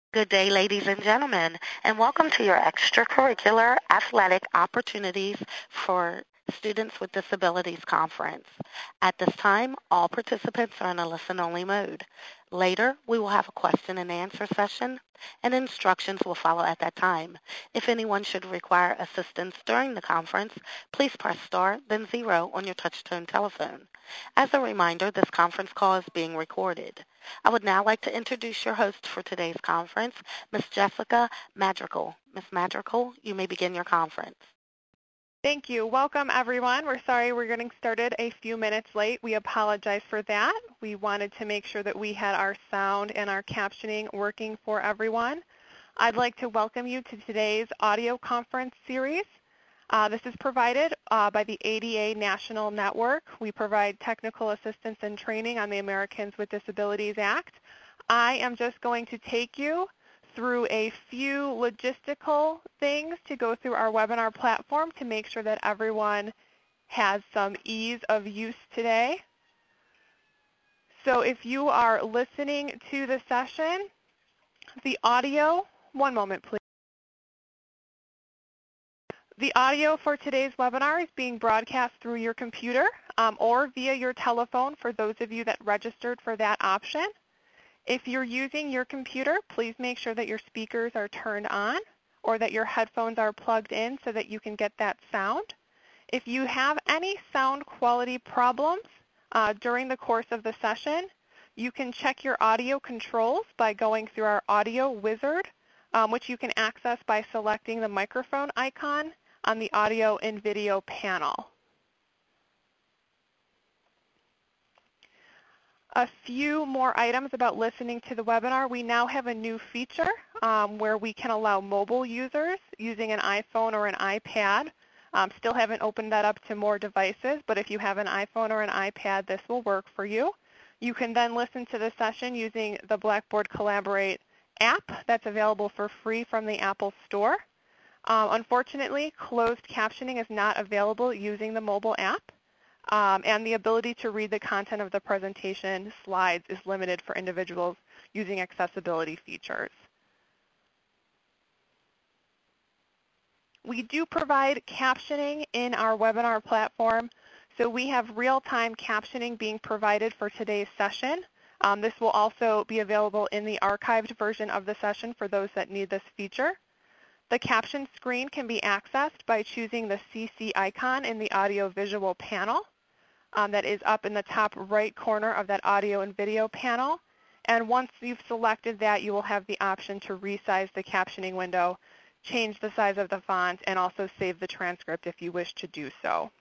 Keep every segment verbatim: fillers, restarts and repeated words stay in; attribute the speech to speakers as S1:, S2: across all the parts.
S1: Good day, ladies and gentlemen, and welcome to your extracurricular athletic opportunities for Students with Disabilities Conference. At this time, all participants are in a listen-only mode. Later, we will have a question and answer session, and instructions will follow at that time. If anyone should require assistance during the conference, please press star, then zero on your touch-tone telephone. As a reminder, this conference call is being recorded. I would now like to introduce your host for today's conference, Miz Jessica Madrigal. Miz Madrigal, you may begin your conference.
S2: Thank you. Welcome, everyone. We're sorry we're getting started a few minutes late. We apologize for that. We wanted to make sure that we had our sound and our captioning working for everyone. I'd like to welcome you to today's audio conference series. Uh, this is provided uh, by the A D A National Network. We provide technical assistance and training on the Americans with Disabilities Act. I am just going to take you through a few logistical things to go through our webinar platform to make sure that everyone has some ease of use today. So if you are listening to the session, the audio, one moment please. The audio for today's webinar is being broadcast through your computer um, or via your telephone for those of you that registered for that option. If you're using your computer, please make sure that your speakers are turned on or that your headphones are plugged in so that you can get that sound. If you have any sound quality problems uh, during the course of the session, you can check your audio controls by going through our audio wizard, um, which you can access by selecting the microphone icon on the audio and video panel. A few more items about listening to the webinar. We now have a new feature um, where we can allow mobile users using an iPhone or an iPad. Um, still haven't opened that up to more devices, but if you have an iPhone or an iPad, this will work for you. You can then listen to the session using the Blackboard Collaborate app that's available for free from the Apple Store. Um, unfortunately, closed captioning is not available using the mobile app. Um, and the ability to read the content of the presentation slides is limited for individuals using accessibility features. We do provide captioning in our webinar platform, so we have real-time captioning being provided for today's session. Um, this will also be available in the archived version of the session for those that need this feature. The caption screen can be accessed by choosing the C C icon in the audio-visual panel. Um, that is up in the top right corner of that audio and video panel. And once you've selected that, you will have the option to resize the captioning window, change the size of the font, and also save the transcript if you wish to do so.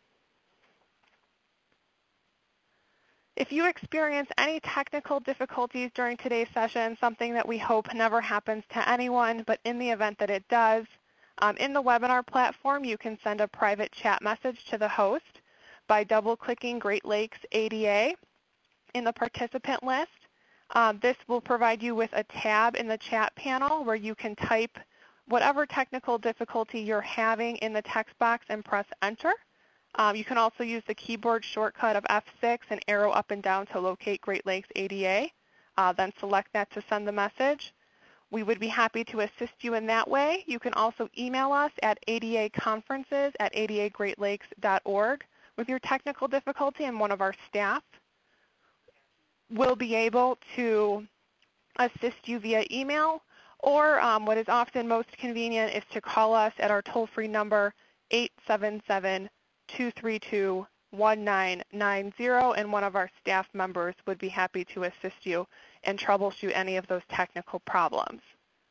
S2: If you experience any technical difficulties during today's session, something that we hope never happens to anyone, but in the event that it does, um, in the webinar platform, you can send a private chat message to the host by double-clicking Great Lakes A D A in the participant list. Um, this will provide you with a tab in the chat panel where you can type whatever technical difficulty you're having in the text box and press enter. Um, you can also use the keyboard shortcut of F six and arrow up and down to locate Great Lakes A D A. Uh, then select that to send the message. We would be happy to assist you in that way. You can also email us at adaconferences at adagreatlakes dot org with your technical difficulty, and one of our staff will be able to assist you via email, or um, what is often most convenient is to call us at our toll-free number eight seven seven, two three two, one nine nine zero, and one of our staff members would be happy to assist you and troubleshoot any of those technical problems.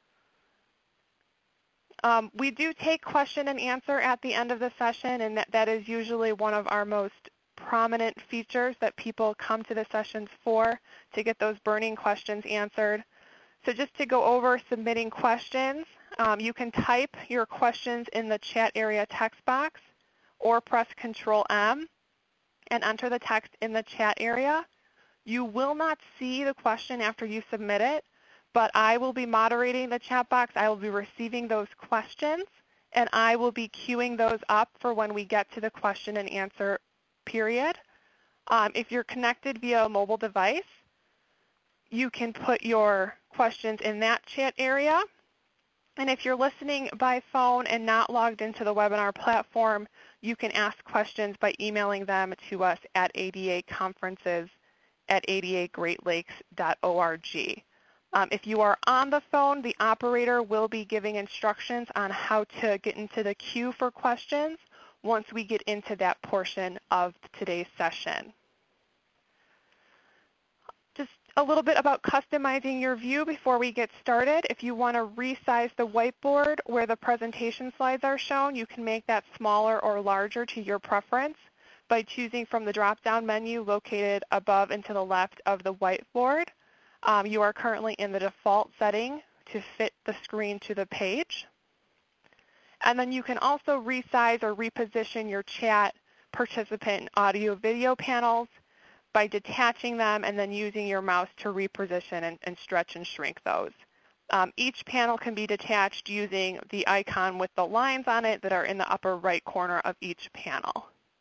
S2: Um, we do take question and answer at the end of the session, and that, that is usually one of our most prominent features that people come to the sessions for, to get those burning questions answered. So just to go over submitting questions, um, you can type your questions in the chat area text box or press control M and enter the text in the chat area. You will not see the question after you submit it, but I will be moderating the chat box. I will be receiving those questions, and I will be queuing those up for when we get to the question and answer period. Um, if you're connected via a mobile device, you can put your questions in that chat area. And if you're listening by phone and not logged into the webinar platform, you can ask questions by emailing them to us at adaconferences at ada great lakes dot org. Um, if you are on the phone, the operator will be giving instructions on how to get into the queue for questions once we get into that portion of today's session. Just a little bit about customizing your view before we get started. If you want to resize the whiteboard where the presentation slides are shown, you can make that smaller or larger to your preference by choosing from the drop-down menu located above and to the left of the whiteboard. Um, you are currently in the default setting to fit the screen to the page. And then you can also resize or reposition your chat, participant, and audio-video panels by detaching them and then using your mouse to reposition and, and stretch and shrink those. Um, each panel can be detached using the icon with the lines on it that are in the upper right corner of each panel.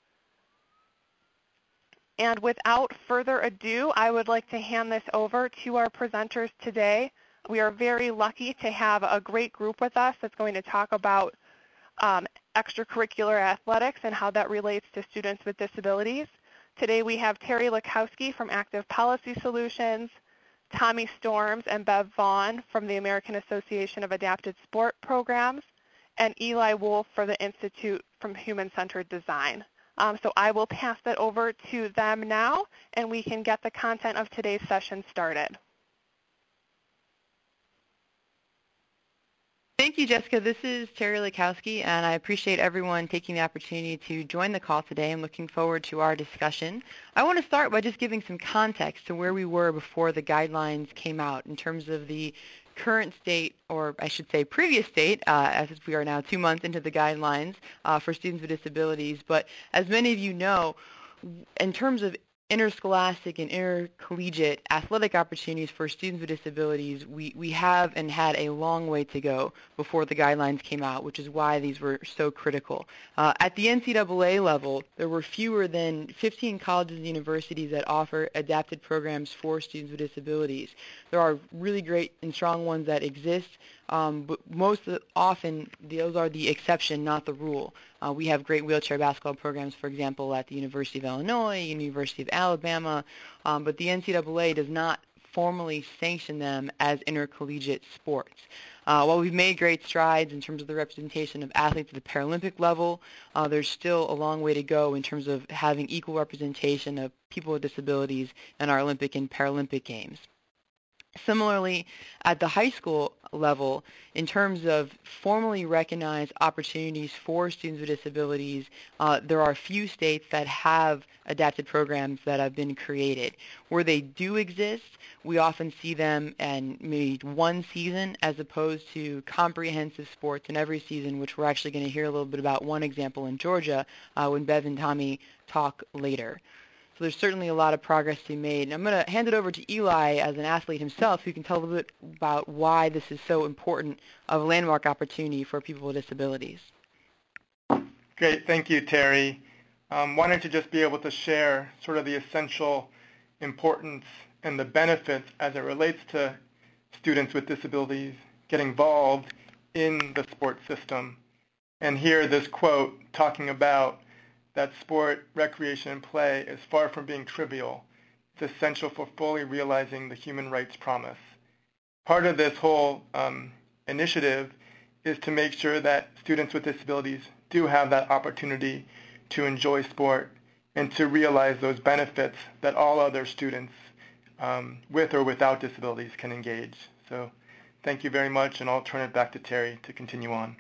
S2: And without further ado, I would like to hand this over to our presenters today. We are very lucky to have a great group with us that's going to talk about um, extracurricular athletics and how that relates to students with disabilities. Today we have Terry Lakowski from Active Policy Solutions, Tommy Storms and Bev Vaughn from the American Association of Adapted Sport Programs, and Eli Wolf for the Institute for Human-Centered Design. Um, so I will pass that over to them now, and we can get the content of today's session started.
S3: Thank you, Jessica. This is Terry Lakowski, and I appreciate everyone taking the opportunity to join the call today. I'm looking forward to our discussion. I want to start by just giving some context to where we were before the guidelines came out in terms of the current state, or I should say previous state, uh, as we are now two months into the guidelines uh, for students with disabilities. But as many of you know, in terms of interscholastic and intercollegiate athletic opportunities for students with disabilities, we, we have and had a long way to go before the guidelines came out, which is why these were so critical. Uh, at the N C double A level, there were fewer than fifteen colleges and universities that offer adapted programs for students with disabilities. There are really great and strong ones that exist, um, but most often those are the exception, not the rule. Uh, we have great wheelchair basketball programs, for example, at the University of Illinois, University of Alabama, um, but the N C double A does not formally sanction them as intercollegiate sports. Uh, while we've made great strides in terms of the representation of athletes at the Paralympic level, uh, there's still a long way to go in terms of having equal representation of people with disabilities in our Olympic and Paralympic Games. Similarly, at the high school level, in terms of formally recognized opportunities for students with disabilities, uh, there are few states that have adapted programs that have been created. Where they do exist, we often see them in maybe one season as opposed to comprehensive sports in every season, which we're actually going to hear a little bit about one example in Georgia uh, when Bev and Tommy talk later. So there's certainly a lot of progress to be made. And I'm going to hand it over to Eli as an athlete himself, who can tell a little bit about why this is so important of a landmark opportunity for people with disabilities.
S4: Great. Thank you, Terry. Um, wanted to just be able to share sort of the essential importance and the benefits as it relates to students with disabilities getting involved in the sports system. And here this quote talking about that sport, recreation, and play is far from being trivial. It's essential for fully realizing the human rights promise. Part of this whole um, initiative is to make sure that students with disabilities do have that opportunity to enjoy sport and to realize those benefits that all other students um, with or without disabilities can engage. So thank you very much, and I'll turn it back to Terry to continue on.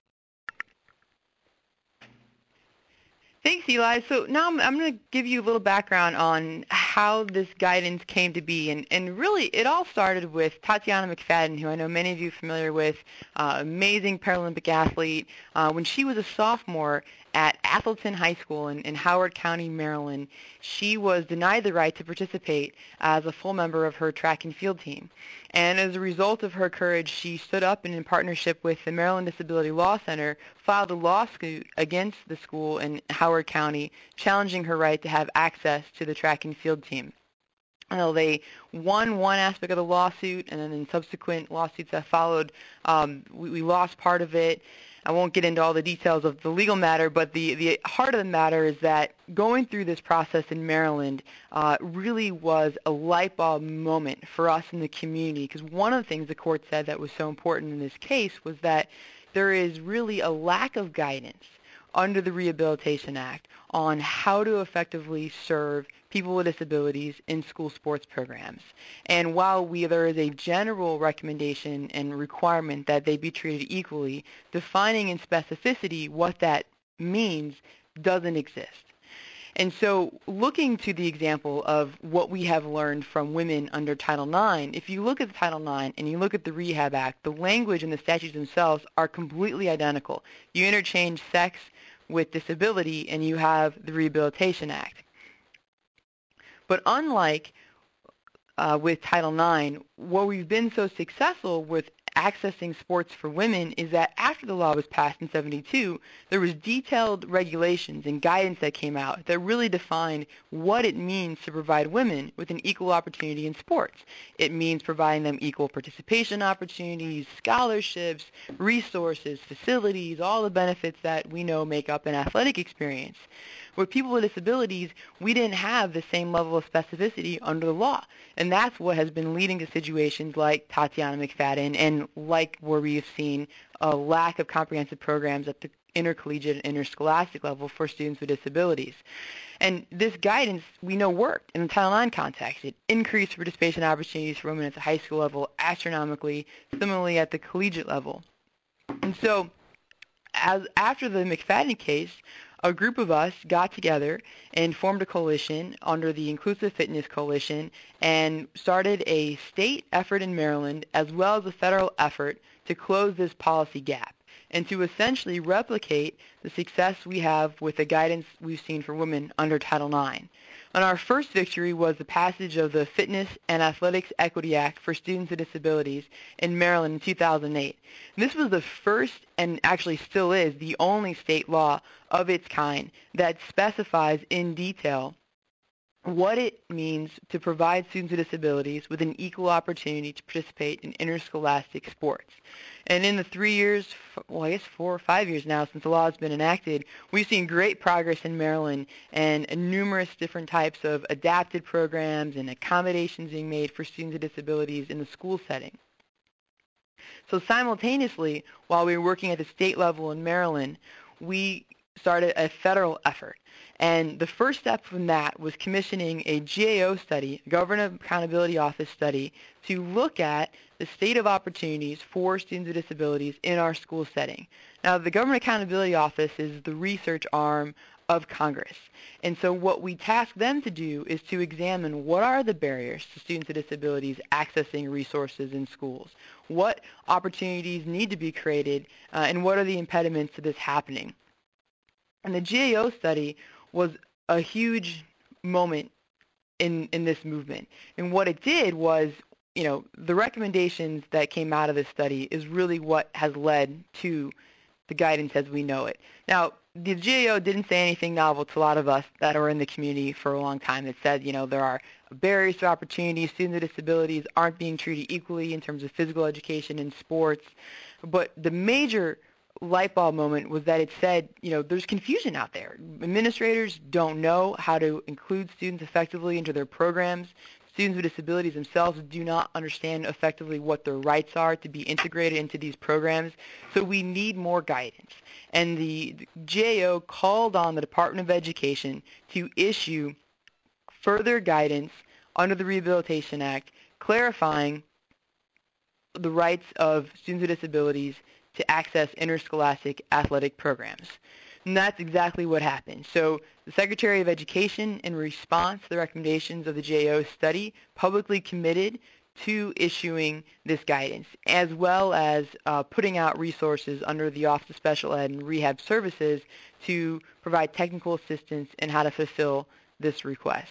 S3: Thanks, Eli. So now I'm, I'm going to give you a little background on how this guidance came to be. And, and really, it all started with Tatiana McFadden, who I know many of you are familiar with, uh, amazing Paralympic athlete. Uh, when she was a sophomore at Atholton High School in, in Howard County, Maryland, she was denied the right to participate as a full member of her track and field team. And as a result of her courage, she stood up and in partnership with the Maryland Disability Law Center, filed a lawsuit against the school in Howard County, challenging her right to have access to the track and field team. Well, they won one aspect of the lawsuit, and then in subsequent lawsuits that followed, um, we, we lost part of it. I won't get into all the details of the legal matter, but the, the heart of the matter is that going through this process in Maryland uh, really was a light bulb moment for us in the community, because one of the things the court said that was so important in this case was that there is really a lack of guidance under the Rehabilitation Act on how to effectively serve people with disabilities in school sports programs. And while we, there is a general recommendation and requirement that they be treated equally, defining in specificity what that means doesn't exist. And so looking to the example of what we have learned from women under Title nine, if you look at the Title nine and you look at the Rehab Act, the language and the statutes themselves are completely identical. You interchange sex with disability and you have the Rehabilitation Act. But unlike uh, with Title nine, what we've been so successful with accessing sports for women is that after the law was passed in seventy-two, there was detailed regulations and guidance that came out that really defined what it means to provide women with an equal opportunity in sports. It means providing them equal participation opportunities, scholarships, resources, facilities, all the benefits that we know make up an athletic experience. With people with disabilities, we didn't have the same level of specificity under the law. And that's what has been leading to situations like Tatiana McFadden and like where we've seen a lack of comprehensive programs at the intercollegiate and interscholastic level for students with disabilities. And this guidance, we know, worked in the Title nine context. It increased participation opportunities for women at the high school level astronomically, similarly at the collegiate level. And so as after the McFadden case, a group of us got together and formed a coalition under the Inclusive Fitness Coalition and started a state effort in Maryland as well as a federal effort to close this policy gap and to essentially replicate the success we have with the guidance we've seen for women under Title nine. And our first victory was the passage of the Fitness and Athletics Equity Act for Students with Disabilities in Maryland in two thousand eight. And this was the first, and actually still is, the only state law of its kind that specifies in detail what it means to provide students with disabilities with an equal opportunity to participate in interscholastic sports. And in the three years, well, I guess four or five years now since the law has been enacted, we've seen great progress in Maryland and numerous different types of adapted programs and accommodations being made for students with disabilities in the school setting. So simultaneously, while we were working at the state level in Maryland, we started a federal effort. And the first step from that was commissioning a G A O study, Government Accountability Office study, to look at the state of opportunities for students with disabilities in our school setting. Now, the Government Accountability Office is the research arm of Congress. And so what we task them to do is to examine what are the barriers to students with disabilities accessing resources in schools, what opportunities need to be created, uh, and what are the impediments to this happening. And the G A O study was a huge moment in, in this movement. And what it did was, you know, the recommendations that came out of this study is really what has led to the guidance as we know it. Now, the G A O didn't say anything novel to a lot of us that are in the community for a long time. It said, you know, there are barriers to opportunity. Students with disabilities aren't being treated equally in terms of physical education and sports. But the major light bulb moment was that it said, you know, there's confusion out there. Administrators don't know how to include students effectively into their programs. Students with disabilities themselves do not understand effectively what their rights are to be integrated into these programs. So we need more guidance. And the G A O called on the Department of Education to issue further guidance under the Rehabilitation Act, clarifying the rights of students with disabilities to access interscholastic athletic programs. And that's exactly what happened. So the Secretary of Education, in response to the recommendations of the G A O study, publicly committed to issuing this guidance, as well as uh, putting out resources under the Office of Special Ed and Rehab Services to provide technical assistance in how to fulfill this request.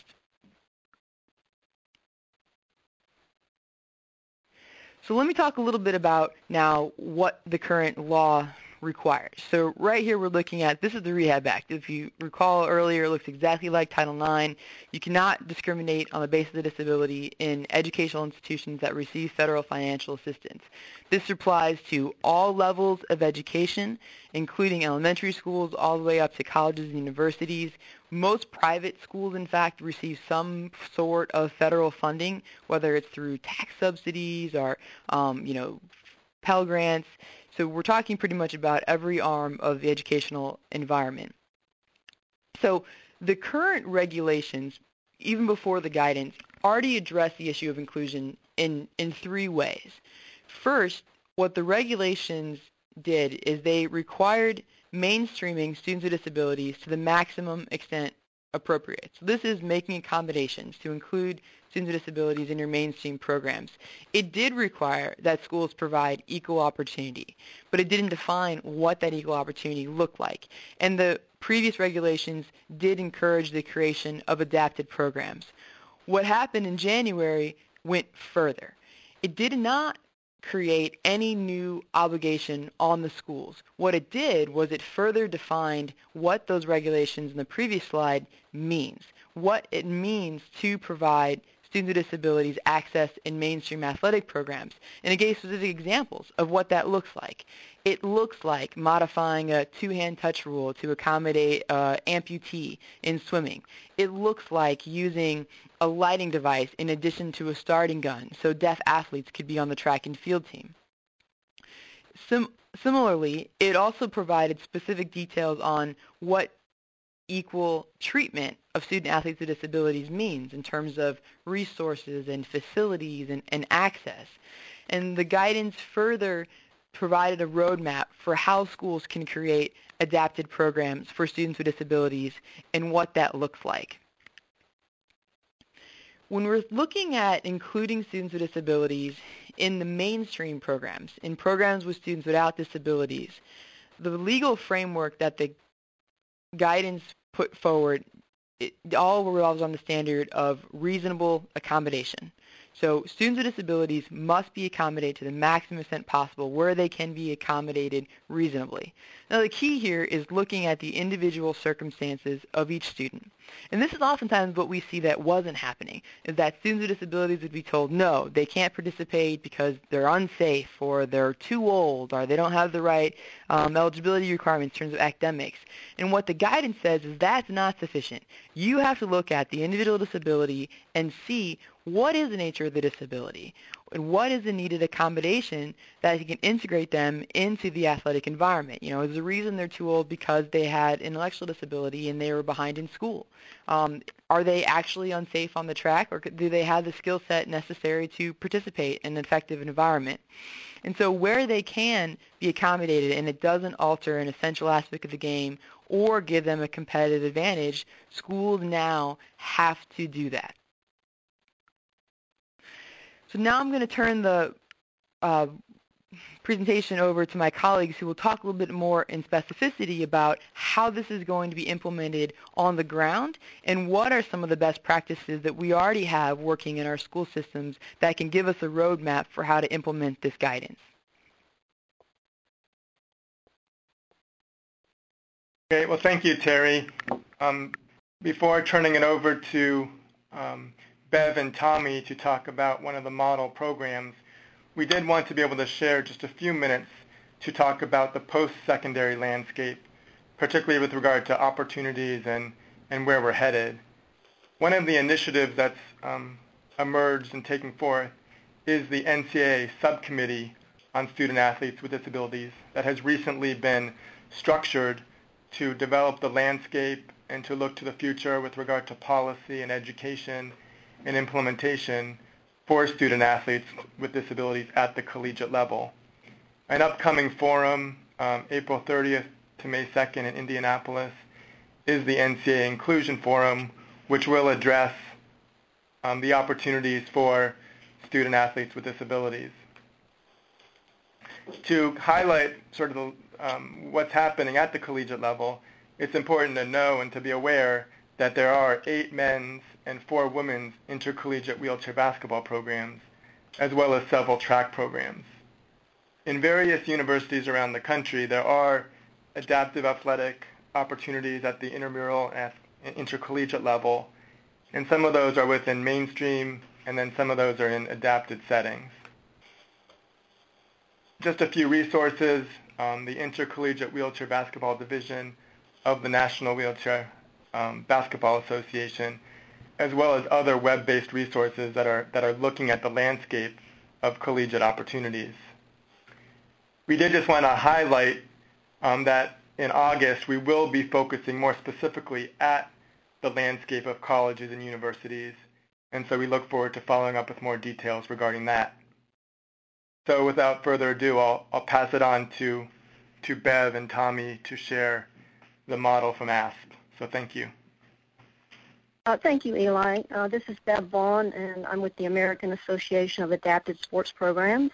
S3: So let me talk a little bit about now what the current law required. So right here we're looking at, this is the Rehab Act. If you recall earlier, it looks exactly like Title nine. You cannot discriminate on the basis of disability in educational institutions that receive federal financial assistance. This applies to all levels of education, including elementary schools all the way up to colleges and universities. Most private schools, in fact, receive some sort of federal funding, whether it's through tax subsidies or, um, you know, Pell Grants. So we're talking pretty much about every arm of the educational environment. So the current regulations, even before the guidance, already address the issue of inclusion in, in three ways. First, what the regulations did is they required mainstreaming students with disabilities to the maximum extent appropriate. So this is making accommodations to include students with disabilities in your mainstream programs. It did require that schools provide equal opportunity, but it didn't define what that equal opportunity looked like. And the previous regulations did encourage the creation of adapted programs. What happened in January went further. It did not create any new obligation on the schools. What it did was it further defined what those regulations in the previous slide means, what it means to provide students with disabilities access in mainstream athletic programs. And it gave specific examples of what that looks like. It looks like modifying a two-hand touch rule to accommodate uh, amputee in swimming. It looks like using a lighting device in addition to a starting gun so deaf athletes could be on the track and field team. Sim- similarly, it also provided specific details on what equal treatment of student athletes with disabilities means in terms of resources and facilities and, and access. And the guidance further provided a roadmap for how schools can create adapted programs for students with disabilities and what that looks like. When we're looking at including students with disabilities in the mainstream programs, in programs with students without disabilities, the legal framework that the guidance put forward, it all revolves on the standard of reasonable accommodation. So students with disabilities must be accommodated to the maximum extent possible where they can be accommodated reasonably. Now the key here is looking at the individual circumstances of each student. And this is oftentimes what we see that wasn't happening, is that students with disabilities would be told, no, they can't participate because they're unsafe or they're too old or they don't have the right um, eligibility requirements in terms of academics. And what the guidance says is that's not sufficient. You have to look at the individual disability and see what is the nature of the disability and what is the needed accommodation that you can integrate them into the athletic environment. You know, is the reason they're too old because they had intellectual disability and they were behind in school? Um, are they actually unsafe on the track, or do they have the skill set necessary to participate in an effective environment? And so where they can be accommodated and it doesn't alter an essential aspect of the game or give them a competitive advantage, schools now have to do that. So now I'm going to turn the uh, presentation over to my colleagues who will talk a little bit more in specificity about how this is going to be implemented on the ground and what are some of the best practices that we already have working in our school systems that can give us a roadmap for how to implement this guidance.
S4: Okay, well, thank you, Terry. Um, before turning it over to um, Bev and Tommy to talk about one of the model programs, we did want to be able to share just a few minutes to talk about the post-secondary landscape, particularly with regard to opportunities and, and where we're headed. One of the initiatives that's um, emerged and taken forth is the N C double A Subcommittee on Student Athletes with Disabilities that has recently been structured to develop the landscape and to look to the future with regard to policy and education and implementation for student athletes with disabilities at the collegiate level. An upcoming forum, um, April thirtieth to May second in Indianapolis, is the N C double A Inclusion Forum, which will address um, the opportunities for student athletes with disabilities. To highlight sort of the, um, what's happening at the collegiate level, it's important to know and to be aware that there are eight men's and four women's intercollegiate wheelchair basketball programs, as well as several track programs. in various universities around the country, there are adaptive athletic opportunities at the intramural and intercollegiate level, and some of those are within mainstream, and then some of those are in adapted settings. Just a few resources: um, the Intercollegiate Wheelchair Basketball Division of the National Wheelchair um, Basketball Association, as well as other web-based resources that are that are looking at the landscape of collegiate opportunities. We did just want to highlight um, that in August we will be focusing more specifically at the landscape of colleges and universities, and so we look forward to following up with more details regarding that. So without further ado, I'll, I'll pass it on to, to Bev and Tommy to share the model from A S P. So thank you.
S5: Uh, thank you, Eli. Uh, this is Bev Vaughn, and I'm with the American Association of Adapted Sports Programs.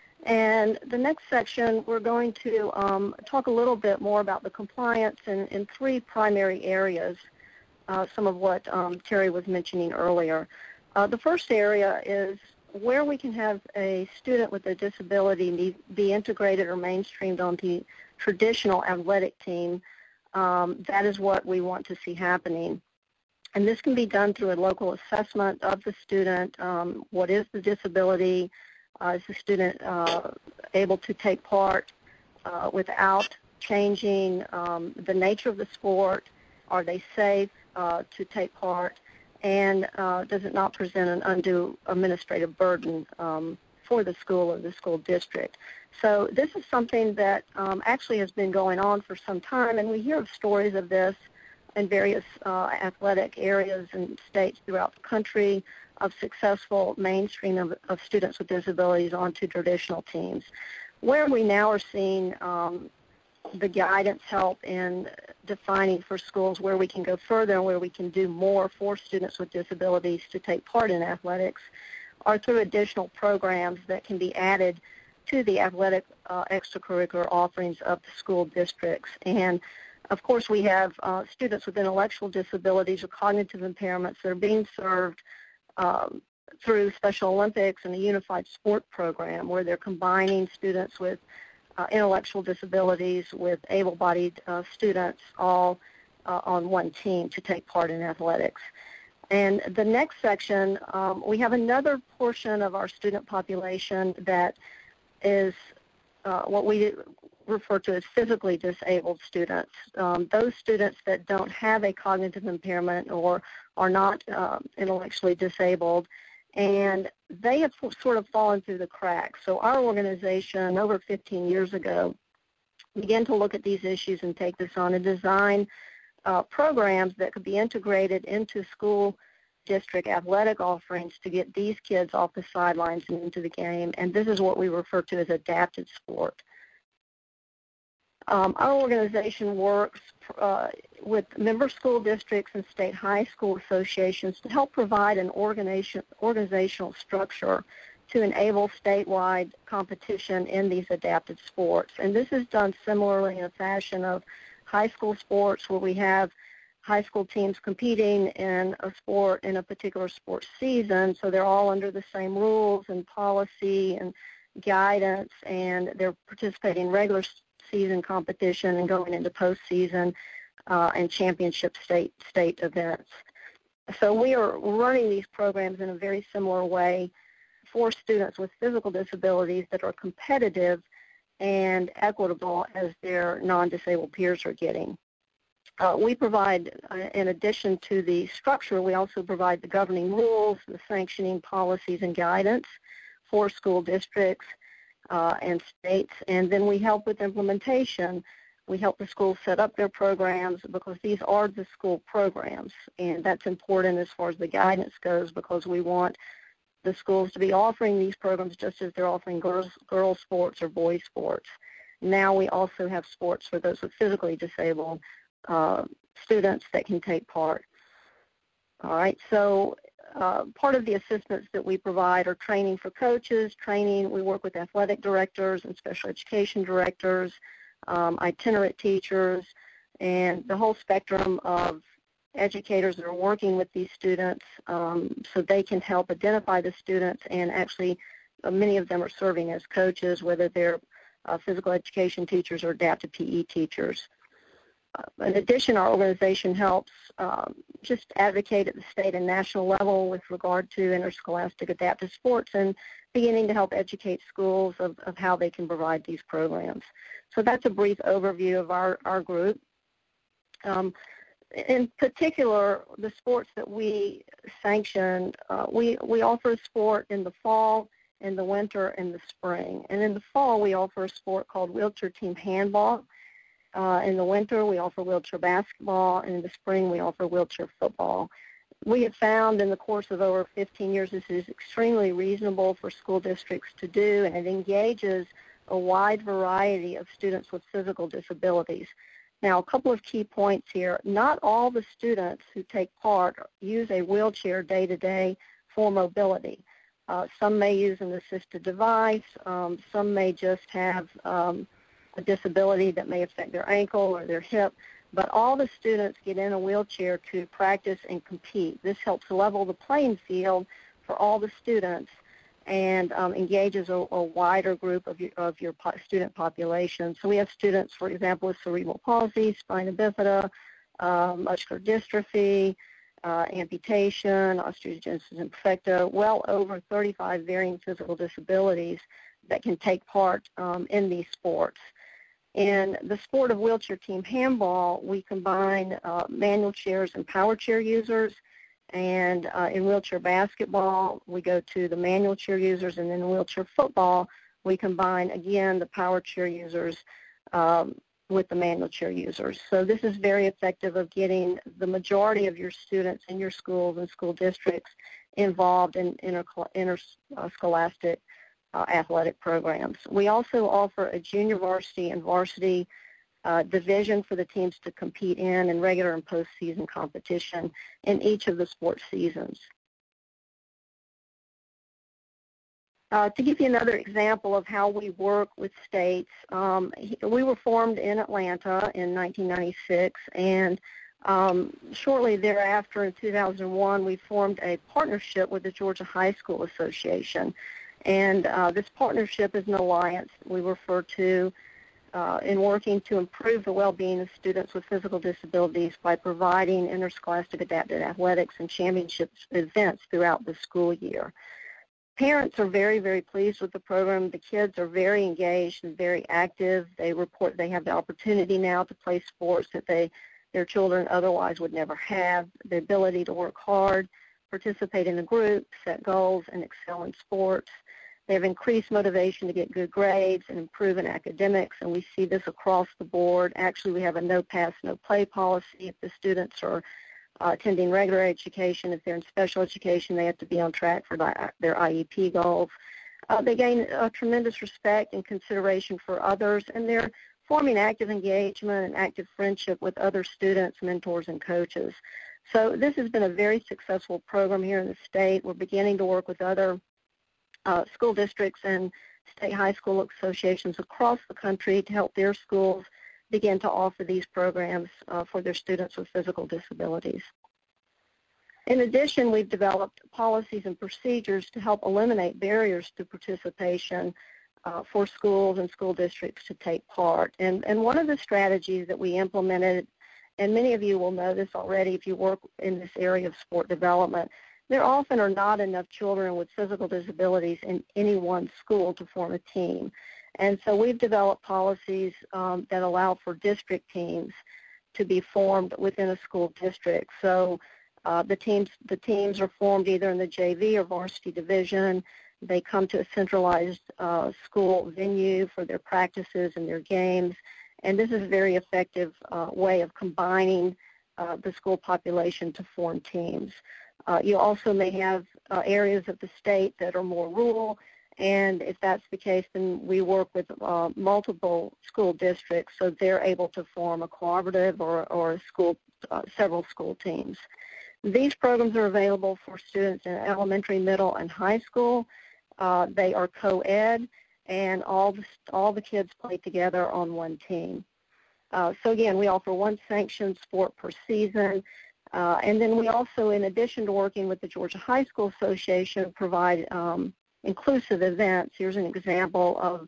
S5: And the next section, we're going to um, talk a little bit more about the compliance in, in three primary areas, uh, some of what um, Terry was mentioning earlier. Uh, the first area is where we can have a student with a disability be, be integrated or mainstreamed on the traditional athletic team. Um, that is what we want to see happening. And this can be done through a local assessment of the student. Um, what is the disability? Uh, is the student uh, able to take part uh, without changing um, the nature of the sport? Are they safe uh, to take part? And uh, does it not present an undue administrative burden um, for the school or the school district? So this is something that um, actually has been going on for some time, and we hear of stories of this in various uh, athletic areas and states throughout the country of successful mainstream of, of students with disabilities onto traditional teams. Where we now are seeing um, the guidance help in defining for schools where we can go further and where we can do more for students with disabilities to take part in athletics are through additional programs that can be added to the athletic uh, extracurricular offerings of the school districts. And of course, we have uh, students with intellectual disabilities or cognitive impairments that are being served um, through Special Olympics and a unified sport program where they're combining students with uh, intellectual disabilities with able-bodied uh, students all uh, on one team to take part in athletics. And the next section, um, we have another portion of our student population that is uh, what we refer to as physically disabled students. Um, those students that don't have a cognitive impairment or are not uh, intellectually disabled, and they have sort of fallen through the cracks. So our organization, over fifteen years ago, began to look at these issues and take this on and design uh, programs that could be integrated into school district athletic offerings to get these kids off the sidelines and into the game, and this is what we refer to as adapted sport. Um, our organization works uh, with member school districts and state high school associations to help provide an organization, organizational structure to enable statewide competition in these adapted sports. And this is done similarly in a fashion of high school sports where we have high school teams competing in a sport in a particular sports season, so they're all under the same rules and policy and guidance, and they're participating in regular season competition and going into postseason uh, and championship state state events. So we are running these programs in a very similar way for students with physical disabilities that are competitive and equitable as their non-disabled peers are getting. Uh, we provide, uh, in addition to the structure, we also provide the governing rules, the sanctioning policies and guidance for school districts uh, and states, and then we help with implementation. We help the schools set up their programs because these are the school programs, and that's important as far as the guidance goes because we want the schools to be offering these programs just as they're offering girls, girls sports or boys sports. Now we also have sports for those with physically disabled Uh, students that can take part. All right, so uh, part of the assistance that we provide are training for coaches, training. We work with athletic directors and special education directors, um, itinerant teachers, and the whole spectrum of educators that are working with these students um, so they can help identify the students, and actually uh, many of them are serving as coaches, whether they're uh, physical education teachers or adaptive P E teachers. Uh, in addition, our organization helps um, just advocate at the state and national level with regard to interscholastic adaptive sports and beginning to help educate schools of, of how they can provide these programs. So that's a brief overview of our, our group. Um, in particular, the sports that we sanction, uh, we, we offer a sport in the fall, in the winter, and the spring. And in the fall, we offer a sport called wheelchair team handball. Uh, in the winter, we offer wheelchair basketball, and in the spring, we offer wheelchair football. We have found in the course of over fifteen years this is extremely reasonable for school districts to do, and it engages a wide variety of students with physical disabilities. Now, a couple of key points here. Not all the students who take part use a wheelchair day-to-day for mobility. Uh, some may use an assisted device. Um, some may just have um, a disability that may affect their ankle or their hip. But all the students get in a wheelchair to practice and compete. This helps level the playing field for all the students and um, engages a, a wider group of your, of your po- student population. So we have students, for example, with cerebral palsy, spina bifida, uh, muscular dystrophy, uh, amputation, osteogenesis imperfecta, well over thirty-five varying physical disabilities that can take part um, in these sports. In the sport of wheelchair team handball, we combine uh, manual chairs and power chair users. And uh, in wheelchair basketball, we go to the manual chair users, and then in wheelchair football, we combine, again, the power chair users um, with the manual chair users. So this is very effective of getting the majority of your students in your schools and school districts involved in interscholastic uh, athletic programs. We also offer a junior varsity and varsity Uh, division for the teams to compete in in regular and postseason competition in each of the sports seasons. Uh, to give you another example of how we work with states, um, we were formed in Atlanta in nineteen ninety-six, and um, shortly thereafter in two thousand one we formed a partnership with the Georgia High School Association. And uh, this partnership is an alliance we refer to Uh, in working to improve the well-being of students with physical disabilities by providing interscholastic adapted athletics and championship events throughout the school year. Parents are very, very pleased with the program. The kids are very engaged and very active. They report they have the opportunity now to play sports that they, their children otherwise would never have, the ability to work hard, participate in a group, set goals, and excel in sports. They have increased motivation to get good grades and improve in academics, and we see this across the board. Actually, we have a no-pass, no-play policy. If the students are uh, attending regular education, if they're in special education, they have to be on track for their I E P goals. Uh, they gain a tremendous respect and consideration for others, and they're forming active engagement and active friendship with other students, mentors, and coaches. So this has been a very successful program here in the state. We're beginning to work with other Uh, school districts and state high school associations across the country to help their schools begin to offer these programs uh, for their students with physical disabilities. In addition, we've developed policies and procedures to help eliminate barriers to participation uh, for schools and school districts to take part. And, and one of the strategies that we implemented, and many of you will know this already if you work in this area of sport development, there often are not enough children with physical disabilities in any one school to form a team. And so we've developed policies um, that allow for district teams to be formed within a school district. So uh, the teams the teams are formed either in the J V or varsity division. They come to a centralized uh, school venue for their practices and their games. And this is a very effective uh, way of combining uh, the school population to form teams. Uh, you also may have uh, areas of the state that are more rural, and if that's the case, then we work with uh, multiple school districts so they're able to form a cooperative or, or a school, uh, several school teams. These programs are available for students in elementary, middle, and high school. Uh, they are co-ed, and all the, all the kids play together on one team. Uh, so again, we offer one sanctioned sport per season. Uh, and then we also, in addition to working with the Georgia High School Association, provide um, inclusive events. Here's an example of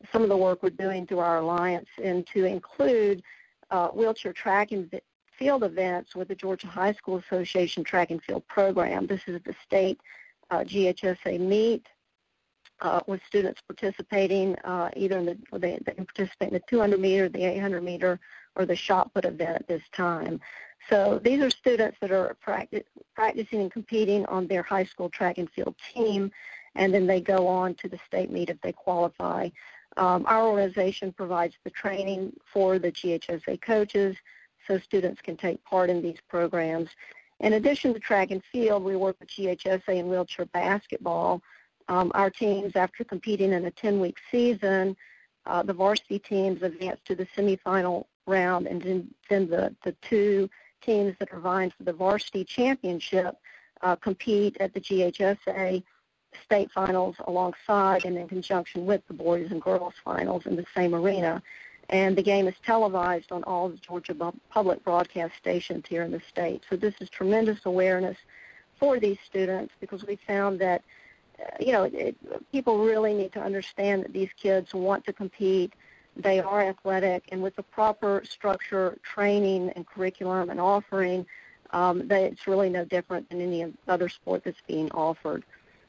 S5: some of the work we're doing through our alliance and to include uh, wheelchair track and field events with the Georgia High School Association Track and Field Program. This is the state uh, G H S A meet uh, with students participating uh, either in the, they, they can participate in the two hundred meter, the eight hundred meter, or the shot put event at this time. So these are students that are practice, practicing and competing on their high school track and field team, and then they go on to the state meet if they qualify. Um, our organization provides the training for the G H S A coaches so students can take part in these programs. In addition to track and field, we work with G H S A and wheelchair basketball. Um, our teams, after competing in a ten-week season, uh, the varsity teams advance to the semifinal round, and then, then the, the two teams that are vying for the varsity championship uh, compete at the G H S A state finals alongside and in conjunction with the boys and girls finals in the same arena. And the game is televised on all the Georgia public broadcast stations here in the state. So this is tremendous awareness for these students because we found that, uh, you know, it, people really need to understand that these kids want to compete. They are athletic, and with the proper structure, training, and curriculum and offering, um, that it's really no different than any other sport that's being offered.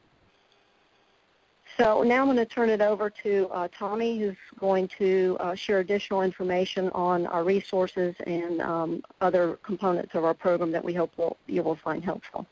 S5: So now I'm going to turn it over to uh, Tommy, who's going to uh, share additional information on our resources and um, other components of our program that we hope will, you will find helpful.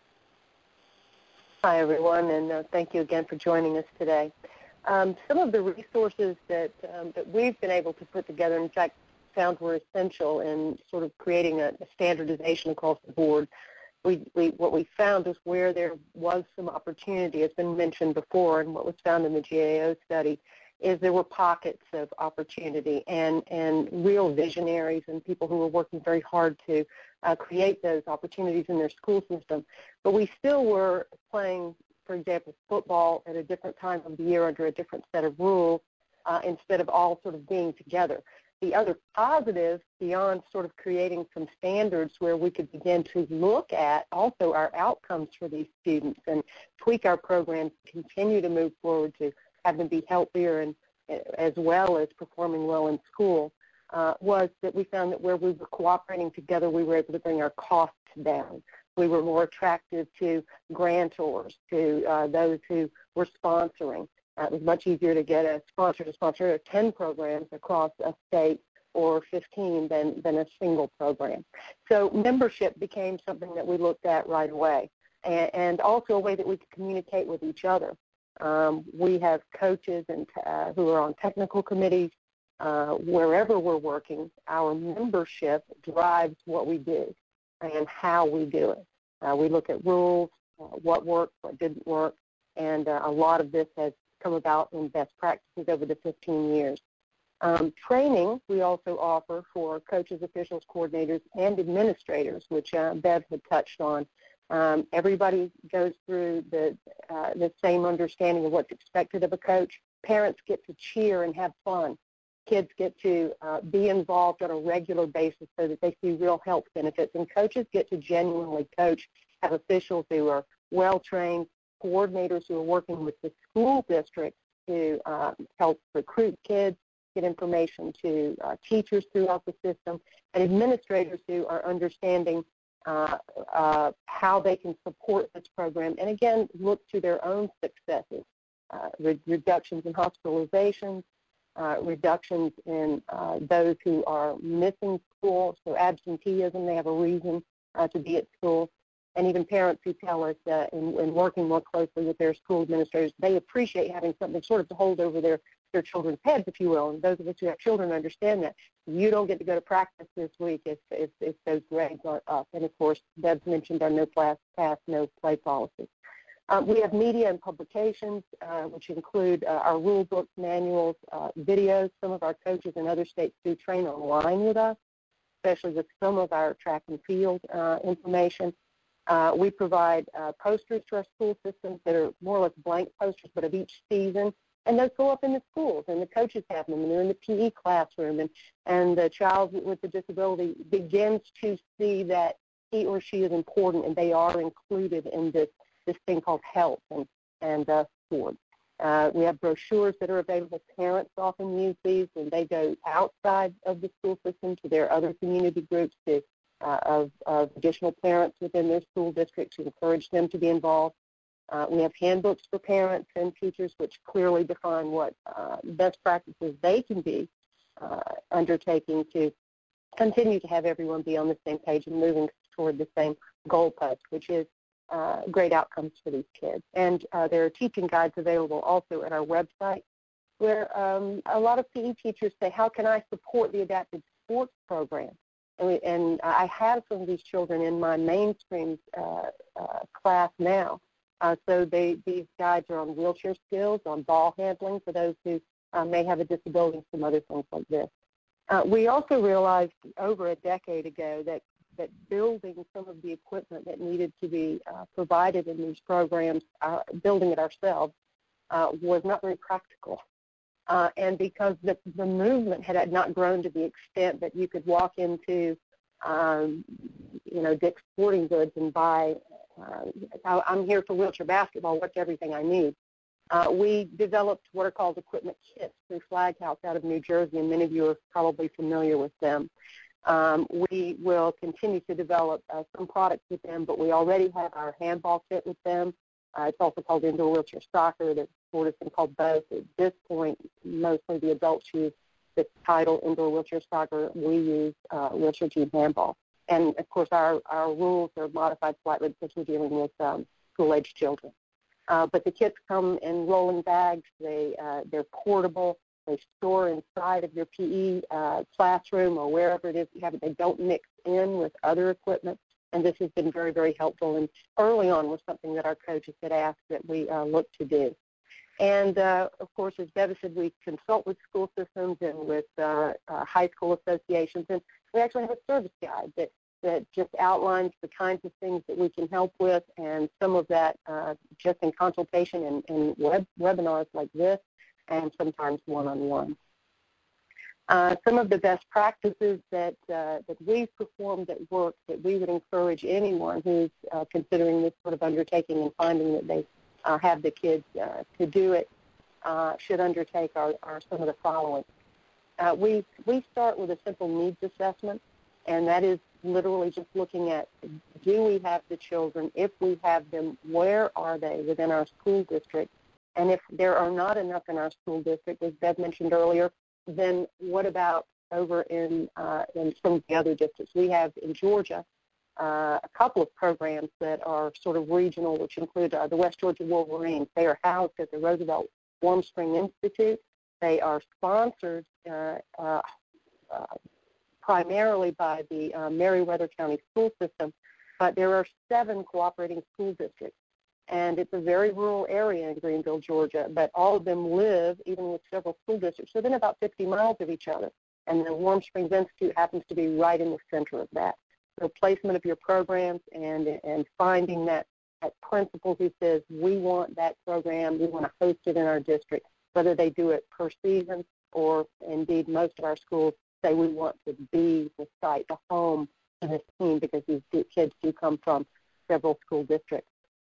S6: Hi, everyone, and uh, thank you again for joining us today. Um, some of the resources that, um, that we've been able to put together, in fact, found were essential in sort of creating a, a standardization across the board. We, we, what we found is where there was some opportunity, as been mentioned before, and what was found in the G A O study, is there were pockets of opportunity and, and real visionaries and people who were working very hard to uh, create those opportunities in their school system. But we still were playing, for example, football at a different time of the year under a different set of rules uh, instead of all sort of being together. The other positive, beyond sort of creating some standards where we could begin to look at also our outcomes for these students and tweak our programs, continue to move forward to have them be healthier and as well as performing well in school, uh, was that we found that where we were cooperating together, we were able to bring our costs down. We were more attractive to grantors, to uh, those who were sponsoring. Uh, it was much easier to get a sponsor to sponsor ten programs across a state or fifteen than, than a single program. So membership became something that we looked at right away, and, and also a way that we could communicate with each other. Um, we have coaches and uh, who are on technical committees. Uh, wherever we're working, our membership drives what we do and how we do it. Uh, we look at rules, uh, what worked, what didn't work, and uh, a lot of this has come about in best practices over the fifteen years. Um, training we also offer for coaches, officials, coordinators, and administrators, which uh, Bev had touched on. Um, everybody goes through the, uh, the same understanding of what's expected of a coach. Parents get to cheer and have fun. Kids get to uh, be involved on a regular basis so that they see real health benefits. And coaches get to genuinely coach, have officials who are well-trained, coordinators who are working with the school district to uh, help recruit kids, get information to uh, teachers throughout the system, and administrators who are understanding uh, uh, how they can support this program, and again, look to their own successes, uh, re- reductions in hospitalizations, uh, reductions in uh, those who are missing school, so absenteeism, they have a reason uh, to be at school. And even parents who tell us uh, in, in working more closely with their school administrators, they appreciate having something sort of to hold over their, their children's heads, if you will. And those of us who have children understand that. You don't get to go to practice this week if, if, if those grades aren't up. And, of course, Deb's mentioned our no class pass, no play policy. Um, we have media and publications, uh, which include uh, our rule books, manuals, uh, videos. Some of our coaches in other states do train online with us, especially with some of our track and field uh, information. Uh, we provide uh, posters to our school systems that are more or less blank posters, but of each season, and those go up in the schools, and the coaches have them, and they're in the P E classroom, and, and the child with the disability begins to see that he or she is important, and they are included in this, this thing called health and, and uh, sport. Uh, we have brochures that are available. Parents often use these when they go outside of the school system to their other community groups to, uh, of, of additional parents within their school district to encourage them to be involved. Uh, we have handbooks for parents and teachers which clearly define what uh, best practices they can be uh, undertaking to continue to have everyone be on the same page and moving toward the same goalpost, which is uh, great outcomes for these kids. And uh, there are teaching guides available also at our website where um, a lot of P E teachers say, how can I support the adapted sports program? And, we, and I have some of these children in my mainstream uh, uh, class now. Uh, so they, these guides are on wheelchair skills, on ball handling for those who uh, may have a disability, and some other things like this. Uh, we also realized over a decade ago that, that building some of the equipment that needed to be uh, provided in these programs, uh, building it ourselves, uh, was not very practical. Uh, and because the, the movement had not grown to the extent that you could walk into, um, you know, Dick's Sporting Goods and buy, uh, I'm here for wheelchair basketball, what's everything I need? Uh, we developed what are called equipment kits through Flag House out of New Jersey, and many of you are probably familiar with them. Um, we will continue to develop uh, some products with them, but we already have our handball kit with them. Uh, it's also called indoor wheelchair soccer. The sport has been called both. At this point, mostly the adults use the title indoor wheelchair soccer. We use uh, wheelchair team handball. And, of course, our, our rules are modified slightly because we're dealing with um, school-age children. Uh, but the kits come in rolling bags. They, uh, they're portable. They store inside of your P E uh, classroom or wherever it is you have it. They don't mix in with other equipment. And this has been very, very helpful. And early on was something that our coaches had asked that we uh, look to do. And, uh, of course, as Beva said, we consult with school systems and with uh, uh, high school associations. And we actually have a service guide that, that just outlines the kinds of things that we can help with, and some of that uh, just in consultation and, and web, webinars like this, and sometimes one-on-one. Uh, some of the best practices that, uh, that we've performed that work that we would encourage anyone who's uh, considering this sort of undertaking and finding that they uh, have the kids uh, to do it uh, should undertake are, are some of the following. Uh, we, we start with a simple needs assessment, and that is literally just looking at, do we have the children? If we have them, where are they within our school district? And if there are not enough in our school district, as Bev mentioned earlier, then what about over in, uh, in some of the other districts? We have in Georgia uh, a couple of programs that are sort of regional, which include uh, the West Georgia Wolverines. They are housed at the Roosevelt Warm Spring Institute. They are sponsored uh, uh, uh, primarily by the uh, Meriwether County School System, but there are seven cooperating school districts. And it's a very rural area in Greenville, Georgia, but all of them live, even with several school districts, within about fifty miles of each other. And the Warm Springs Institute happens to be right in the center of that. So placement of your programs and, and finding that, that principal who says, we want that program, we want to host it in our district, whether they do it per season or indeed most of our schools say we want to be the site, the home for this team, because these kids do come from several school districts.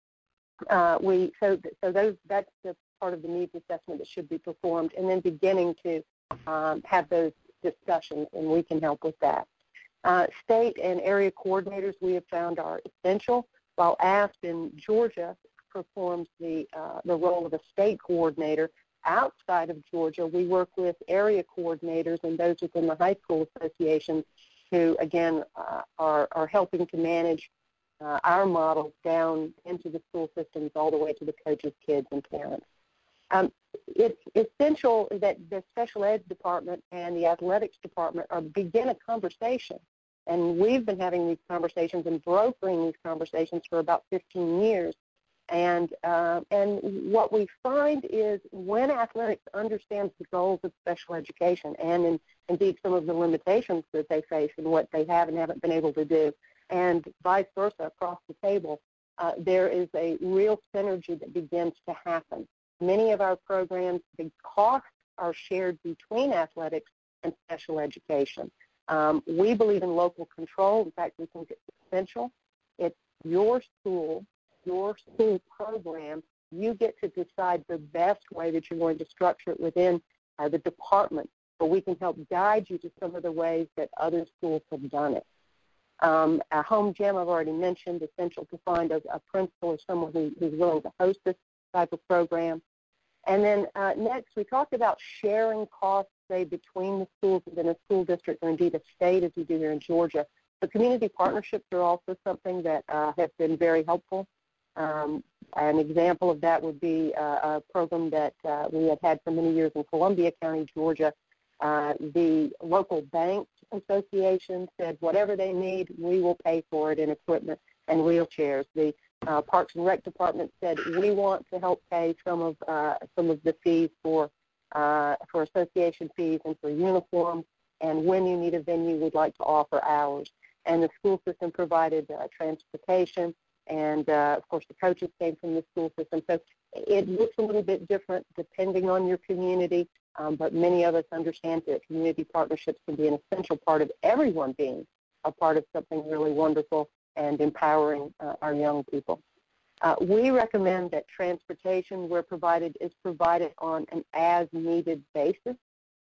S6: Uh, we so so those that's the part of the needs assessment that should be performed, and then beginning to um, have those discussions, and we can help with that. Uh, state and area coordinators we have found are essential. While A S P in Georgia performs the uh, the role of a state coordinator, outside of Georgia we work with area coordinators and those within the high school associations who again uh, are are helping to manage Uh, our model down into the school systems all the way to the coaches, kids, and parents. Um, it's essential that the special ed department and the athletics department are begin a conversation. And we've been having these conversations and brokering these conversations for about fifteen years. And, uh, and what we find is when athletics understands the goals of special education and in, indeed some of the limitations that they face and what they have and haven't been able to do, and vice versa across the table, uh, there is a real synergy that begins to happen. Many of our programs, the costs are shared between athletics and special education. Um, we believe in local control. In fact, we think it's essential. It's your school, your school program You get to decide the best way that you're going to structure it within uh, the department, but we can help guide you to some of the ways that other schools have done it. Um, a home gym, I've already mentioned, essential to find a, a principal or someone who, who's willing to host this type of program. And then uh, next, we talked about sharing costs, say, between the schools within a school district or indeed a state, as we do here in Georgia. The community partnerships are also something that uh, have been very helpful. Um, an example of that would be uh, a program that uh, we had had for many years in Columbia County, Georgia. Uh, the local bank association said whatever they need, we will pay for it in equipment and wheelchairs. The uh, Parks and Rec Department said we want to help pay some of uh, some of the fees for uh, for association fees and for uniforms. And when you need a venue, we'd like to offer ours. And the school system provided uh, transportation, and uh, of course the coaches came from the school system. So it looks a little bit different depending on your community. Um, but many of us understand that community partnerships can be an essential part of everyone being a part of something really wonderful and empowering uh, our young people. Uh, we recommend that transportation where provided is provided on an as-needed basis,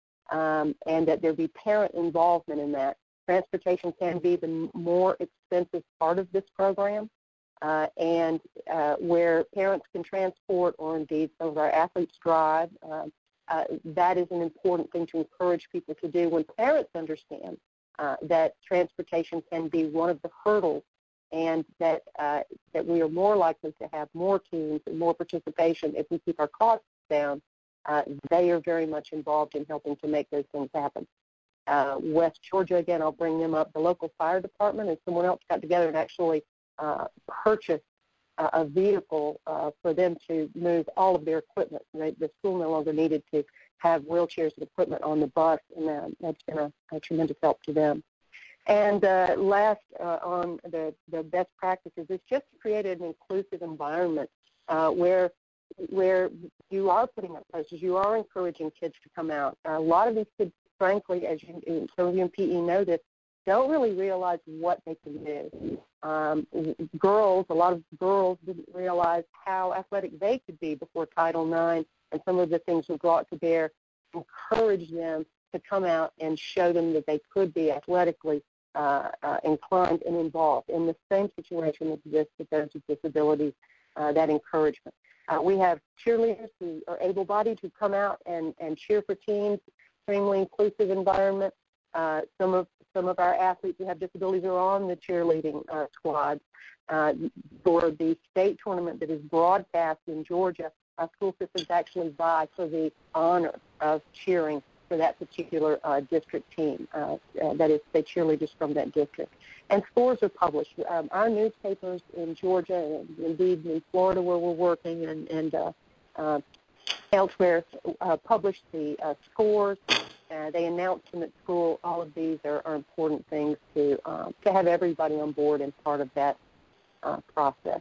S6: um, and that there be parent involvement in that. Transportation can be the more expensive part of this program, uh, and uh, where parents can transport, or indeed some of our athletes drive, uh, Uh, that is an important thing to encourage people to do. When parents understand uh, that transportation can be one of the hurdles, and that uh, that we are more likely to have more teams and more participation if we keep our costs down, uh, they are very much involved in helping to make those things happen. Uh, West Georgia, again, I'll bring them up. The local fire department and someone else got together and actually uh, purchased a vehicle uh, for them to move all of their equipment. They, the school no longer needed to have wheelchairs and equipment on the bus, and uh, that's been a, a tremendous help to them. And uh, last uh, on the, the best practices is just to create an inclusive environment uh, where where you are putting up posters, you are encouraging kids to come out. Uh, a lot of these kids, frankly, as you, some of you in P E know this, don't really realize what they can do. Um, girls, a lot of girls didn't realize how athletic they could be before Title nine, and some of the things we brought to bear encourage them to come out and show them that they could be athletically uh, uh, inclined and involved. In the same situation exists with those with disabilities, uh, that encouragement. Uh, we have cheerleaders who are able-bodied who come out and, and cheer for teams, extremely inclusive environment. Uh, some of some of our athletes who have disabilities are on the cheerleading uh, squad. Uh, for the state tournament that is broadcast in Georgia, our school systems actually vie for the honor of cheering for that particular uh, district team. Uh, uh, that is, the cheerleaders from that district. And scores are published. Um, our newspapers in Georgia, and indeed in Florida where we're working, and, and uh, uh, elsewhere, uh, publish the uh, scores. Uh, they announce them at school. All of these are, are important things to uh, to have everybody on board and part of that uh, process.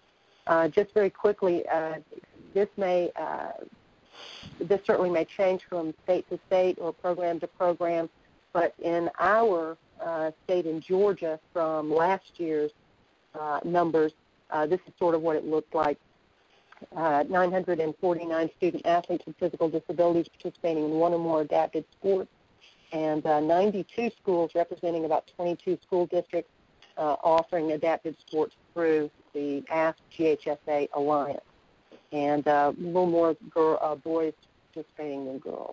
S6: Uh, just very quickly, uh, this may uh, this certainly may change from state to state or program to program, but in our uh, state in Georgia, from last year's uh, numbers, uh, this is sort of what it looked like. Uh, nine hundred forty-nine student athletes with physical disabilities participating in one or more adapted sports, and uh, ninety-two schools representing about twenty-two school districts uh, offering adapted sports through the A S K G H S A Alliance, and uh, a little more girl, uh, boys participating than girls.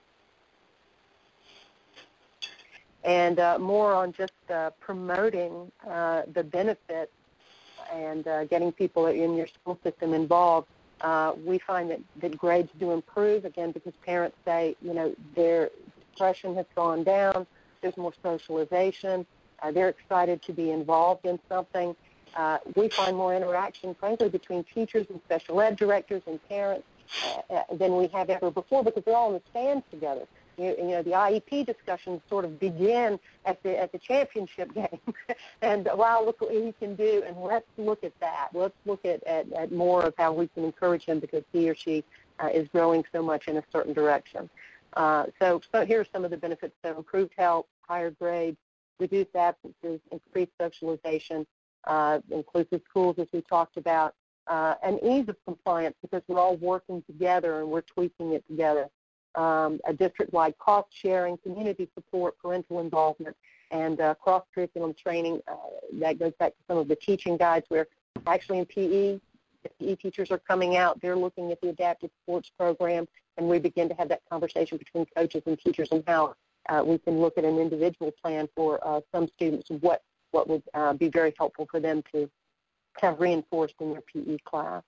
S6: And uh, more on just uh, promoting uh, the benefits and uh, getting people in your school system involved. Uh, we find that, that grades do improve, again, because parents say, you know, their depression has gone down, there's more socialization, uh, they're excited to be involved in something. Uh, we find more interaction, frankly, between teachers and special ed directors and parents uh, than we have ever before, because they're all in the stands together. You, you know, the I E P discussions sort of begin at the at the championship game, and wow, look what he can do, and let's look at that. Let's look at, at, at more of how we can encourage him because he or she uh, is growing so much in a certain direction. Uh, so, so here are some of the benefits: so improved health, higher grades, reduced absences, increased socialization, uh, inclusive schools, as we talked about, uh, an ease of compliance because we're all working together and we're tweaking it together. Um, a district-wide cost sharing, community support, parental involvement, and uh, cross-curriculum training. Uh, that goes back to some of the teaching guides where actually in P E, the P E teachers are coming out, they're looking at the adaptive sports program, and we begin to have that conversation between coaches and teachers and how uh, we can look at an individual plan for uh, some students, what, what would uh, be very helpful for them to have reinforced in their P E class.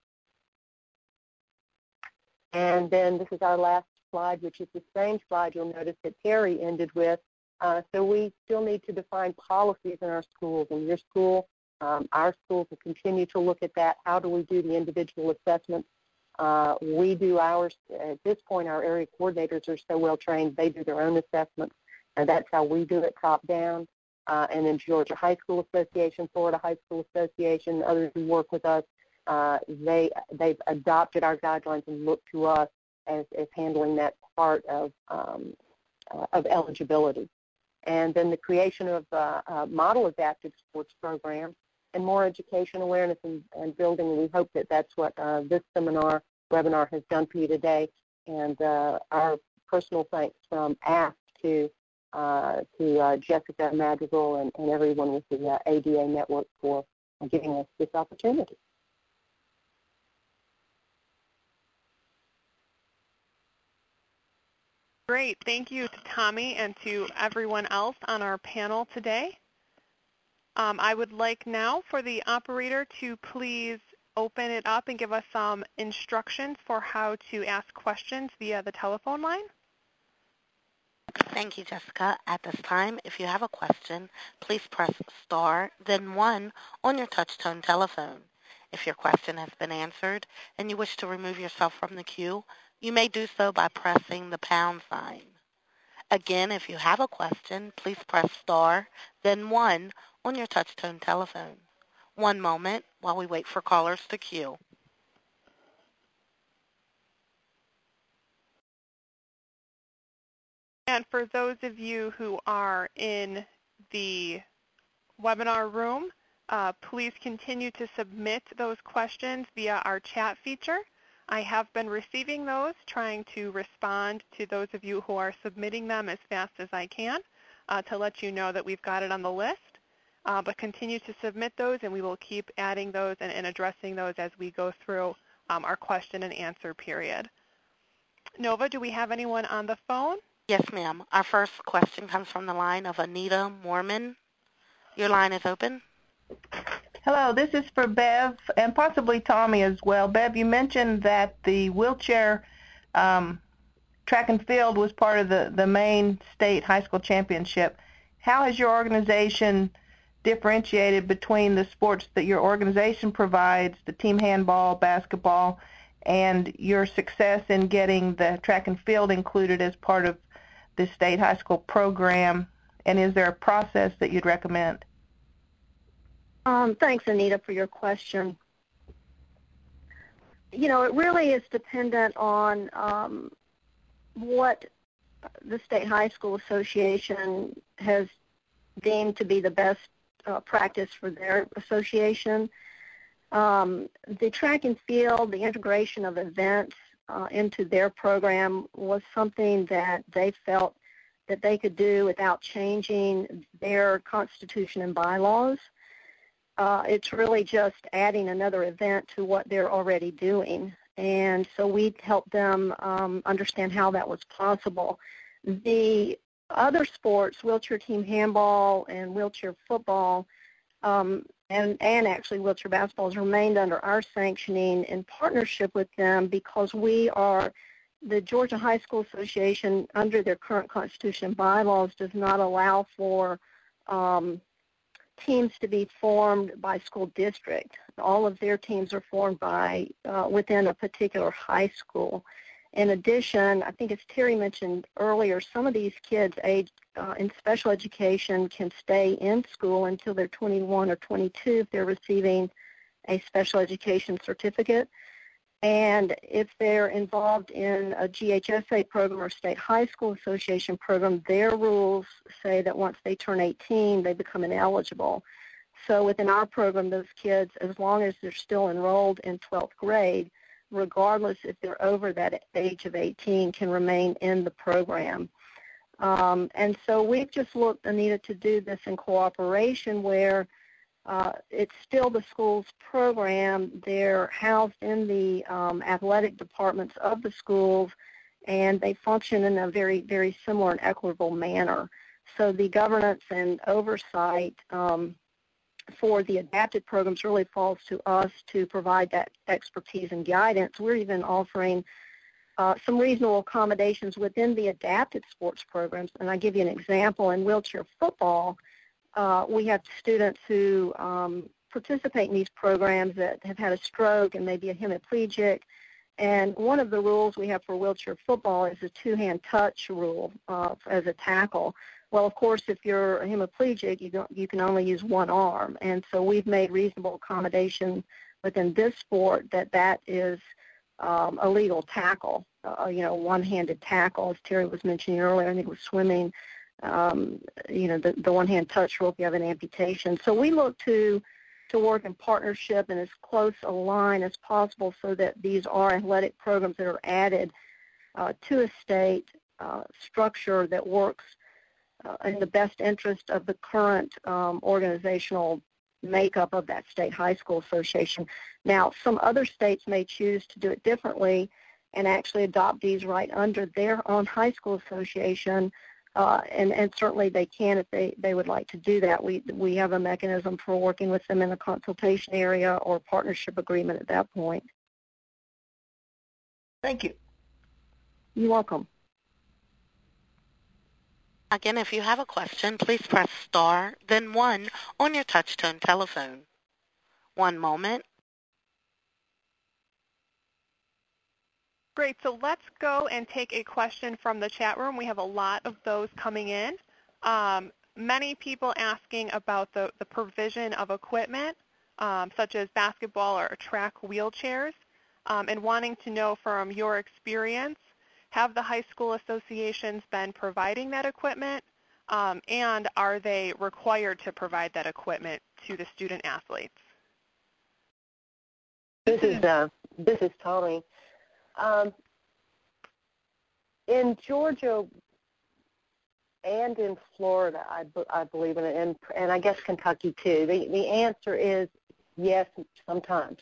S6: And then this is our last slide, which is the same slide you'll notice that Terry ended with. Uh, so we still need to define policies in our schools. In your school, um, our schools will continue to look at that. How do we do the individual assessments? Uh, we do ours. At this point, our area coordinators are so well trained, they do their own assessments, and that's how we do it top down. Uh, and then Georgia High School Association, Florida High School Association, others who work with us, uh, they, they've adopted our guidelines and look to us as, as handling that part of, um, uh, of eligibility. And then the creation of uh, uh, model adaptive sports programs and more education awareness and, and building. And we hope that that's what uh, this seminar, webinar has done for you today. And uh, our personal thanks from A S K to Uh, to uh, Jessica Madrigal and, and everyone with the uh, A D A network for uh, giving us this opportunity.
S2: Great. Thank you to Tommy and to everyone else on our panel today. Um, I would like now for the operator to please open it up and give us some instructions for how to ask questions via the telephone line.
S1: Thank you, Jessica. At this time, if you have a question, please press star, then one on your touch-tone telephone. If your question has been answered and you wish to remove yourself from the queue, you may do so by pressing the pound sign. Again, if you have a question, please press star, then one on your touch-tone telephone. One moment while we wait for callers to queue.
S2: And for those of you who are in the webinar room, uh, please continue to submit those questions via our chat feature. I have been receiving those, trying to respond to those of you who are submitting them as fast as I can uh, to let you know that we've got it on the list. Uh, but continue to submit those, and we will keep adding those and, and addressing those as we go through um, our question and answer period. Nova, do we have anyone on the phone?
S1: Yes, ma'am. Our first question comes from the line of Anita Mormon. Your line is open.
S7: Hello, this is for Bev and possibly Tommy as well. Bev, you mentioned that the wheelchair um, track and field was part of the, the main state high school championship. How has your organization differentiated between the sports that your organization provides, the team handball, basketball, and your success in getting the track and field included as part of the state high school program? And is there a process that you'd recommend?
S5: Um, thanks, Anita, for your question. You know, it really is dependent on um, what the State High School Association has deemed to be the best uh, practice for their association. Um, the track and field, the integration of events uh, into their program was something that they felt that they could do without changing their constitution and bylaws. Uh, it's really just adding another event to what they're already doing. And so we helped them um, understand how that was possible. The other sports, wheelchair team handball and wheelchair football, um, and, and actually wheelchair basketball, has remained under our sanctioning in partnership with them because we are, the Georgia High School Association, under their current constitution and bylaws, does not allow for um, teams to be formed by school district. All of their teams are formed by uh, within a particular high school. In addition, I think as Terry mentioned earlier, some of these kids age, uh, in special education can stay in school until they're twenty-one or twenty-two if they're receiving a special education certificate. And if they're involved in a G H S A program or State High School Association program, their rules say that once they turn eighteen, they become ineligible. So within our program, those kids, as long as they're still enrolled in twelfth grade, regardless if they're over that age of eighteen, can remain in the program. Um, and so we've just looked, Anita, to do this in cooperation where uh, it's still the school's program. They're housed in the um, athletic departments of the schools, and they function in a very, very similar and equitable manner. So the governance and oversight um, for the adapted programs really falls to us to provide that expertise and guidance. We're even offering uh, some reasonable accommodations within the adapted sports programs. And I'll give you an example. In wheelchair football, uh, we have students who um, participate in these programs that have had a stroke and maybe a hemiplegic. And one of the rules we have for wheelchair football is a two-hand touch rule uh, as a tackle. Well, of course, if you're a hemiplegic, you, don't, you can only use one arm. And so we've made reasonable accommodation within this sport that that is um, a legal tackle, uh, you know, one-handed tackle, as Terry was mentioning earlier. I think it was swimming, um, you know, the, the one-hand touch rule if you have an amputation. So we look to to work in partnership and as close a line as possible so that these are athletic programs that are added uh, to a state uh, structure that works Uh, in the best interest of the current um, organizational makeup of that state high school association. Now, some other states may choose to do it differently and actually adopt these right under their own high school association, uh, and, and certainly they can if they, they would like to do that. We, we have a mechanism for working with them in the consultation area or partnership agreement at that point.
S7: Thank you.
S5: You're welcome.
S1: Again, if you have a question, please press star, then one on your touch-tone telephone. One moment.
S2: Great, so let's go and take a question from the chat room. We have a lot of those coming in. Um, many people asking about the, the provision of equipment, um, such as basketball or track wheelchairs, um, and wanting to know from your experience, have the high school associations been providing that equipment, um, and are they required to provide that equipment to the student athletes?
S6: This is uh, this is Tommy. Um, in Georgia and in Florida, I, I believe, in, and and I guess Kentucky too. The the answer is yes, sometimes.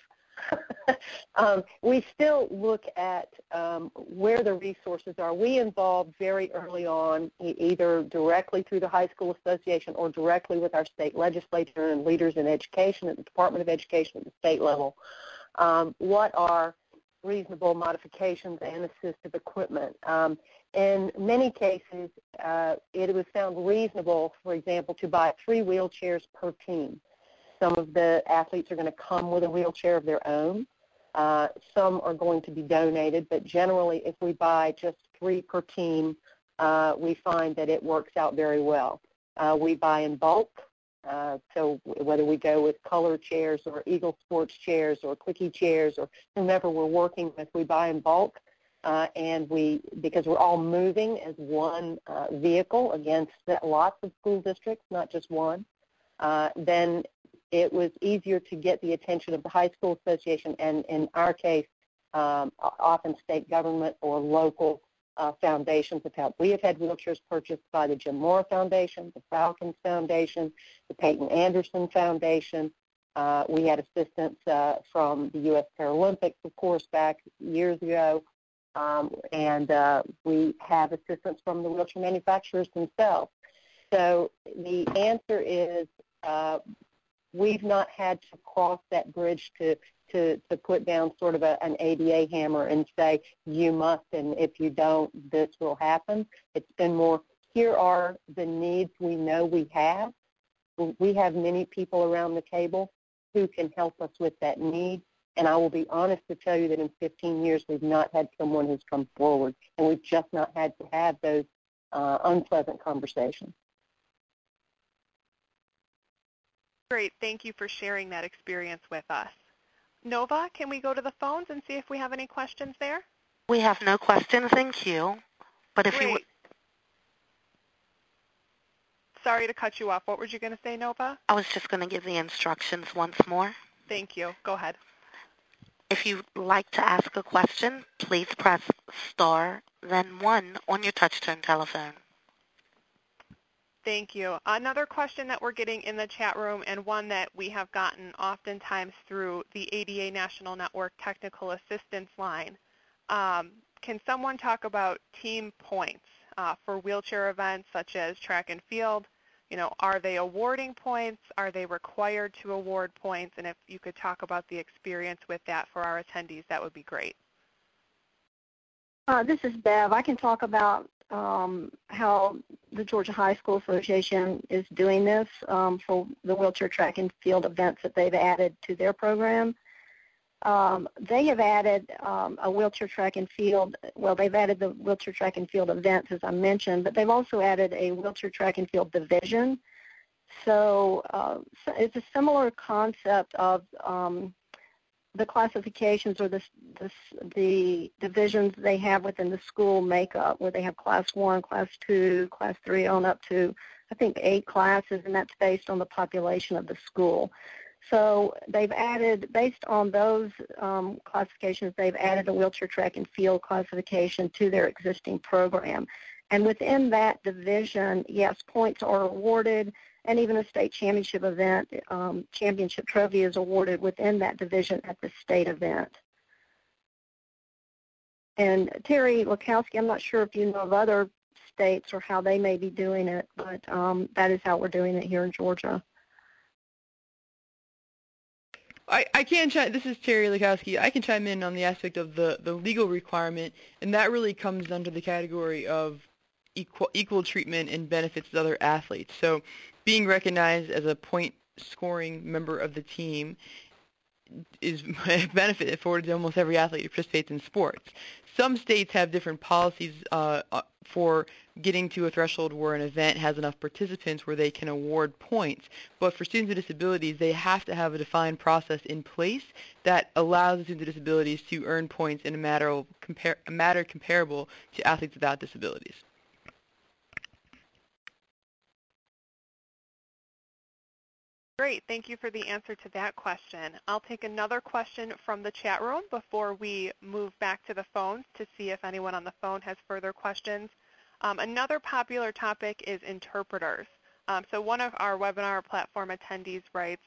S6: um, we still look at um, where the resources are. We involved very early on, e- either directly through the high school association or directly with our state legislature and leaders in education at the Department of Education at the state level. Um, what are reasonable modifications and assistive equipment? Um, in many cases, uh, it was found reasonable, for example, to buy three wheelchairs per team. Some of the athletes are going to come with a wheelchair of their own. Uh, some are going to be donated, but generally if we buy just three per team, uh, we find that it works out very well. Uh, we buy in bulk, uh, so whether we go with Color chairs or Eagle Sports chairs or Quickie chairs or whomever we're working with, we buy in bulk, uh, and we, because we're all moving as one uh, vehicle against lots of school districts, not just one, uh, then it was easier to get the attention of the high school association and, in our case, um, often state government or local uh, foundations have helped. We have had wheelchairs purchased by the Jim Moore Foundation, the Falcons Foundation, the Peyton Anderson Foundation. Uh, we had assistance uh, from the U S Paralympics, of course, back years ago. Um, and uh, we have assistance from the wheelchair manufacturers themselves. So the answer is uh, we've not had to cross that bridge to, to, to put down sort of a, an A D A hammer and say, you must, and if you don't, this will happen. It's been more, here are the needs we know we have. We have many people around the table who can help us with that need. And I will be honest to tell you that in fifteen years, we've not had someone who's come forward, and we've just not had to have those uh, unpleasant conversations.
S2: Great. Thank you for sharing that experience with us. Nova, can we go to the phones and see if we have any questions there?
S1: We have no questions in queue, but if
S2: Great.
S1: you
S2: sorry to cut you off. What were you going to say, Nova?
S1: I was just going to give the instructions once more.
S2: Thank you. Go ahead.
S1: If you'd like to ask a question, please press star, then one on your touch-tone telephone.
S2: Thank you. Another question that we're getting in the chat room, and one that we have gotten oftentimes through the A D A National Network Technical Assistance line. Um, can someone talk about team points uh, for wheelchair events such as track and field? You know, are they awarding points? Are they required to award points? And if you could talk about the experience with that for our attendees, that would be great.
S5: Uh, this is Bev. I can talk about um, how the Georgia High School Association is doing this um, for the wheelchair track and field events that they've added to their program. Um, they have added um, a wheelchair track and field, well, they've added the wheelchair track and field events, as I mentioned, but they've also added a wheelchair track and field division. So, uh, so it's a similar concept of um, the classifications or the, the, the divisions they have within the school makeup, where they have class one, class two, class three, on up to, I think, eight classes, and that's based on the population of the school. So they've added, based on those um, classifications, they've added a wheelchair track and field classification to their existing program. And within that division, yes, points are awarded, and even a state championship event, um, championship trophy is awarded within that division at the state event. And Terry Lakowski, I'm not sure if you know of other states or how they may be doing it, but um, that is how we're doing it here in Georgia.
S3: I, I can chime, this is Terry Lakowski. I can chime in on the aspect of the, the legal requirement, and that really comes under the category of equal, equal treatment and benefits to other athletes. So being recognized as a point-scoring member of the team is a benefit afforded to almost every athlete who participates in sports. Some states have different policies uh, for getting to a threshold where an event has enough participants where they can award points. But for students with disabilities, they have to have a defined process in place that allows students with disabilities to earn points in a matter, of compar- a matter comparable to athletes without disabilities.
S2: Great. Thank you for the answer to that question. I'll take another question from the chat room before we move back to the phones to see if anyone on the phone has further questions. Um, another popular topic is interpreters. Um, so one of our webinar platform attendees writes,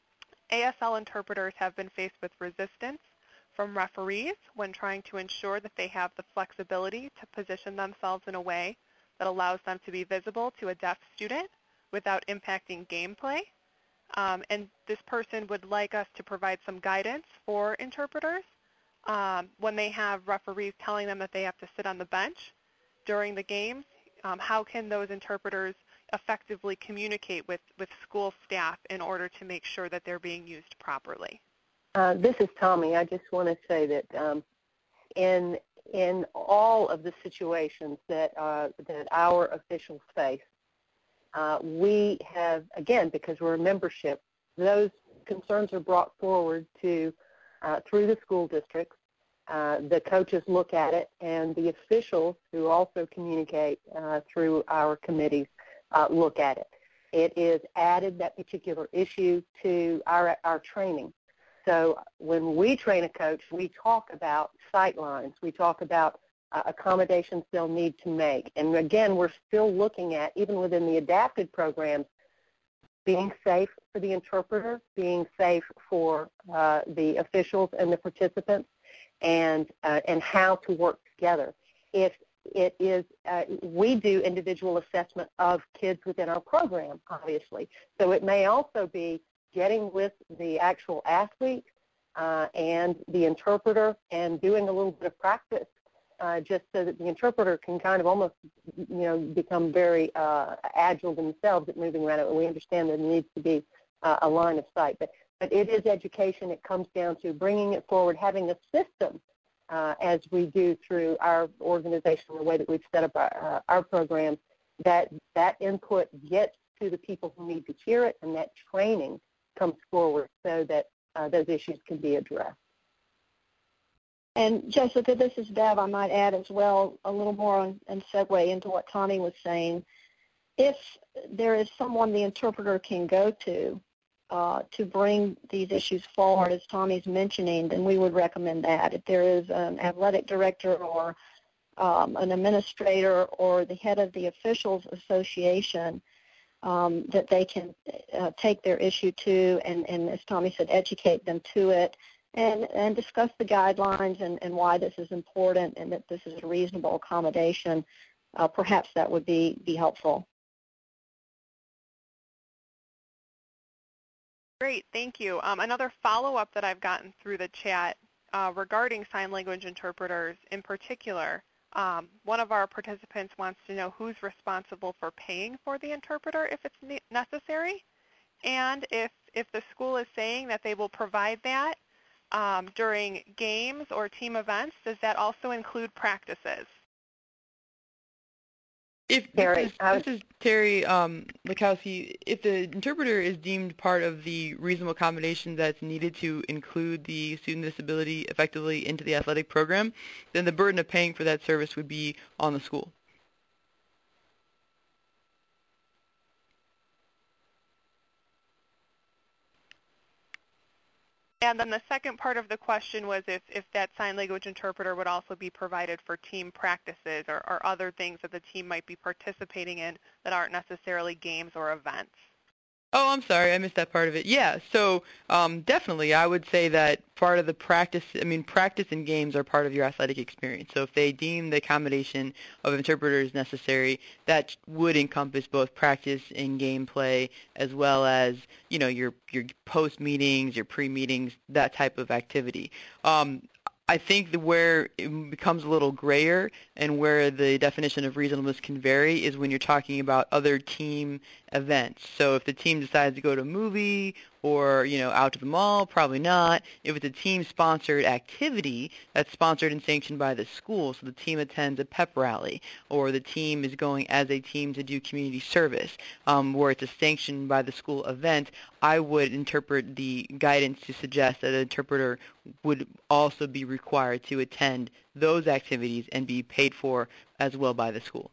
S2: A S L interpreters have been faced with resistance from referees when trying to ensure that they have the flexibility to position themselves in a way that allows them to be visible to a deaf student without impacting gameplay. Um, and this person would like us to provide some guidance for interpreters um, when they have referees telling them that they have to sit on the bench during the games. Um, how can those interpreters effectively communicate with, with school staff in order to make sure that they're being used properly?
S6: Uh, this is Tommy. I just want to say that um, in in all of the situations that uh, that our officials face, Uh, we have, again, because we're a membership, those concerns are brought forward to uh, through the school districts. Uh, the coaches look at it, and the officials, who also communicate uh, through our committees, uh, look at it. It is added, that particular issue, to our, our training. So when we train a coach, we talk about sight lines. We talk about Uh, accommodations they'll need to make. And again, we're still looking at, even within the adapted programs, being safe for the interpreter, being safe for uh, the officials and the participants, and uh, and how to work together. If it is, uh, we do individual assessment of kids within our program, obviously. So it may also be getting with the actual athlete uh, and the interpreter and doing a little bit of practice, Uh, just so that the interpreter can kind of almost, you know, become very uh, agile themselves at moving around it. We understand that there needs to be uh, a line of sight. But, but it is education. It comes down to bringing it forward, having a system, uh, as we do through our organization, the way that we've set up our, uh, our program, that that input gets to the people who need to hear it, and that training comes forward so that uh, those issues can be addressed.
S5: And Jessica, this is Bev. I might add as well a little more on, and segue into what Tommy was saying. if there is someone the interpreter can go to uh, to bring these issues forward, as Tommy's mentioning, then we would recommend that. If there is an athletic director or um, an administrator or the head of the officials association, um, that they can uh, take their issue to and, and, as Tommy said, educate them to it and, and discuss the guidelines and, and why this is important and that this is a reasonable accommodation, uh, perhaps that would be, be helpful.
S2: Great, thank you. Um, another follow-up that I've gotten through the chat uh, regarding sign language interpreters in particular, um, one of our participants wants to know who's responsible for paying for the interpreter if it's ne- necessary, and if, if the school is saying that they will provide that um, during games or team events, does that also include practices?
S3: If this is, this is Terry um, Lakowski, if the interpreter is deemed part of the reasonable accommodation that's needed to include the student disability effectively into the athletic program, then the burden of paying for that service would be on the school.
S2: And then the second part of the question was if, if that sign language interpreter would also be provided for team practices or, or other things that the team might be participating in that aren't necessarily games or events.
S3: Oh, I'm sorry, I missed that part of it. Yeah, so um, definitely I would say that part of the practice, I mean, practice and games are part of your athletic experience. So if they deem the accommodation of interpreters necessary, that would encompass both practice and gameplay as well as, you know, your, your post-meetings, your pre-meetings, that type of activity. Um, I think the where it becomes a little grayer and where the definition of reasonableness can vary is when you're talking about other team events. So if the team decides to go to a movie or, you know, out to the mall, probably not. If it's a team-sponsored activity that's sponsored and sanctioned by the school, so the team attends a pep rally or the team is going as a team to do community service, um, where it's a sanctioned by the school event, I would interpret the guidance to suggest that an interpreter would also be required to attend those activities and be paid for as well by the school.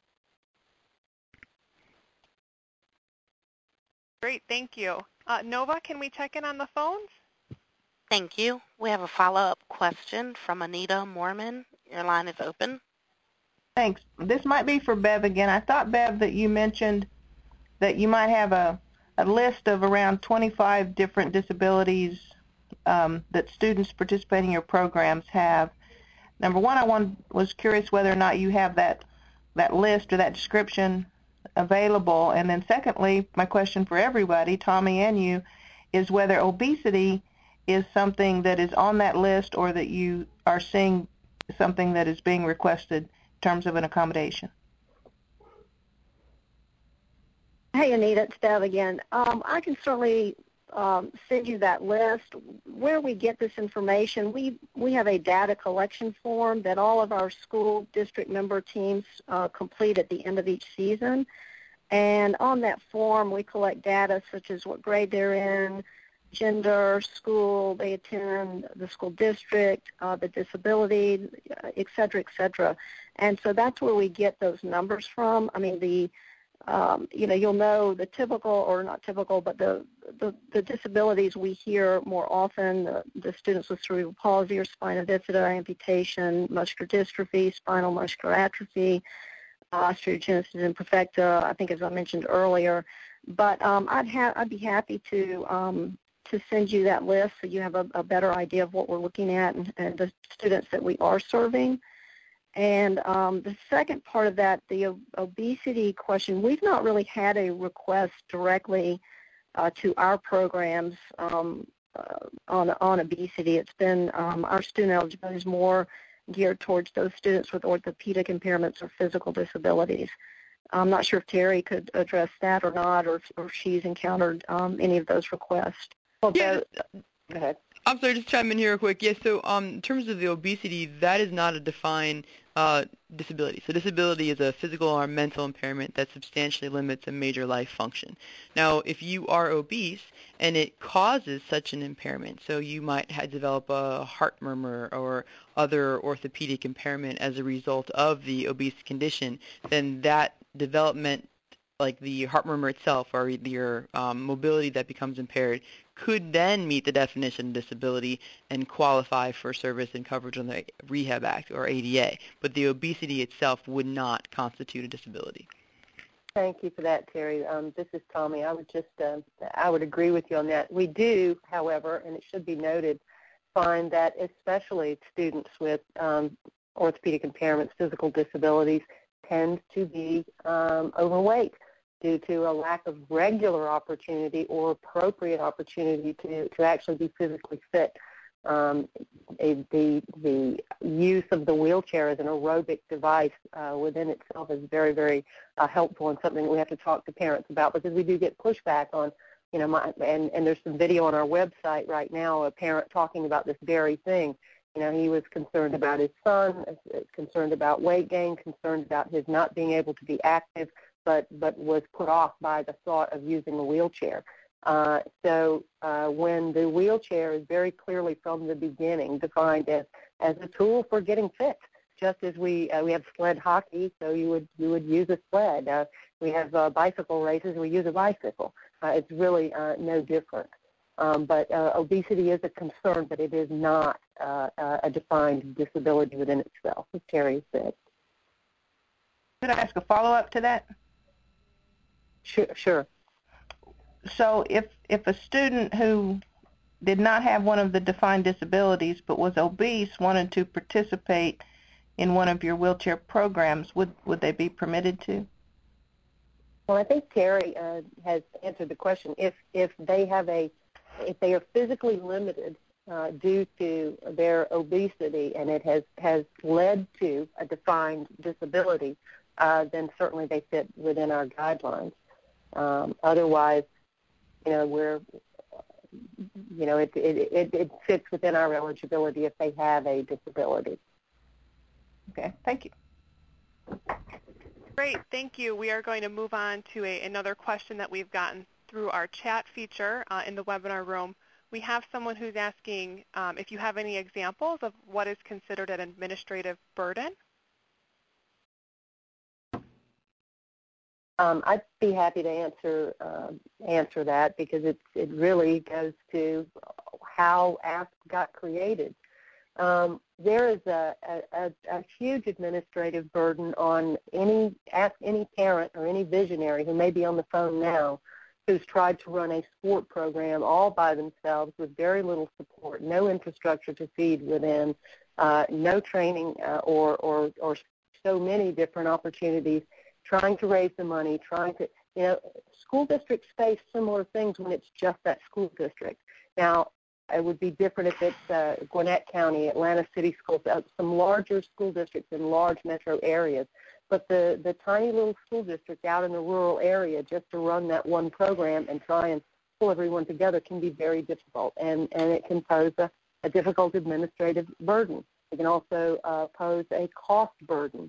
S2: Great, thank you. Uh, Nova, can we check in on the phones?
S1: Thank you. We have a follow-up question from Anita Mormon. Your line is open.
S7: Thanks. This might be for Bev again. I thought, Bev, that you mentioned that you might have a, a list of around twenty-five different disabilities um, that students participating in your programs have. Number one, I want, was curious whether or not you have that, that list or that description available. And then secondly, my question for everybody, Tommy and you, is whether obesity is something that is on that list or that you are seeing something that is being requested in terms of an accommodation.
S5: Hey, Anita, it's Bev again. Um, I can certainly um, send you that list. Where we get this information, we, we have a data collection form that all of our school district member teams uh, complete at the end of each season. And on that form, we collect data such as what grade they're in, gender, school they attend, the school district, uh, the disability, et cetera, et cetera. And so that's where we get those numbers from. I mean, the Um, you know, you'll know the typical, or not typical, but the, the, the disabilities we hear more often, the, the students with cerebral palsy or spina bifida, amputation, muscular dystrophy, spinal muscular atrophy, osteogenesis imperfecta, I think as I mentioned earlier. But um, I'd, ha- I'd be happy to um, to send you that list so you have a, a better idea of what we're looking at and, and the students that we are serving. And um, the second part of that, the ob- obesity question, we've not really had a request directly uh, to our programs um, uh, on, on obesity. It's been um, our student eligibility is more geared towards those students with orthopedic impairments or physical disabilities. I'm not sure if Terry could address that or not, or, or if she's encountered um, any of those requests. Well,
S3: Yeah,
S5: go ahead.
S3: I'm sorry, just chime in here real quick. Yes, so um, in terms of the obesity, that is not a defined uh, disability. So disability is a physical or mental impairment that substantially limits a major life function. Now, if you are obese and it causes such an impairment, so you might have develop a heart murmur or other orthopedic impairment as a result of the obese condition, then that development like the heart murmur itself or your um, mobility that becomes impaired could then meet the definition of disability and qualify for service and coverage on the Rehab Act or A D A, but the obesity itself would not constitute a disability.
S6: Thank you for that, Terry. Um, this is Tommy. I would just, uh, I would agree with you on that. We do, however, and it should be noted, find that especially students with um, orthopedic impairments, physical disabilities, tend to be um, overweight due to a lack of regular opportunity or appropriate opportunity to, to actually be physically fit. Um, a, the, the use of the wheelchair as an aerobic device uh, within itself is very, very uh, helpful and something that we have to talk to parents about, because we do get pushback on, you know, my, and, and there's some video on our website right now, a parent talking about this very thing. You know, he was concerned about his son, concerned about weight gain, concerned about his not being able to be active, but, but was put off by the thought of using a wheelchair. Uh, so uh, when the wheelchair is very clearly from the beginning defined as, as a tool for getting fit, just as we uh, we have sled hockey, so you would you would use a sled. Uh, we have uh, bicycle races, we use a bicycle. Uh, it's really uh, no different. Um, but uh, obesity is a concern, but it is not uh, a defined disability within itself, as Terry said.
S7: Could I ask a follow-up to that?
S6: Sure. Sure.
S7: So if, if a student who did not have one of the defined disabilities but was obese wanted to participate in one of your wheelchair programs, would, would they be permitted to?
S6: Well, I think Terry uh, has answered the question. If, if they have a, if they are physically limited uh, due to their obesity and it has, has led to a defined disability, uh, then certainly they fit within our guidelines. Um, otherwise, you know, we're, you know, it, it, it, it fits within our eligibility if they have a disability.
S7: Okay, thank you.
S2: Great, thank you. We are going to move on to a, another question that we've gotten through our chat feature uh, in the webinar room. We have someone who's asking um, if you have any examples of what is considered an administrative burden.
S6: Um, I'd be happy to answer uh, answer that, because it's, it really goes to how A S K got created. Um, there is a, a, a huge administrative burden on any ask any parent or any visionary who may be on the phone now who's tried to run a sport program all by themselves with very little support, no infrastructure to feed within, uh, no training uh, or, or, or so many different opportunities, trying to raise the money, trying to, you know, school districts face similar things when it's just that school district. Now, it would be different if it's uh, Gwinnett County, Atlanta City Schools, uh, some larger school districts in large metro areas. But the, the tiny little school district out in the rural area, just to run that one program and try and pull everyone together, can be very difficult, and, and it can pose a, a difficult administrative burden. It can also uh, pose a cost burden.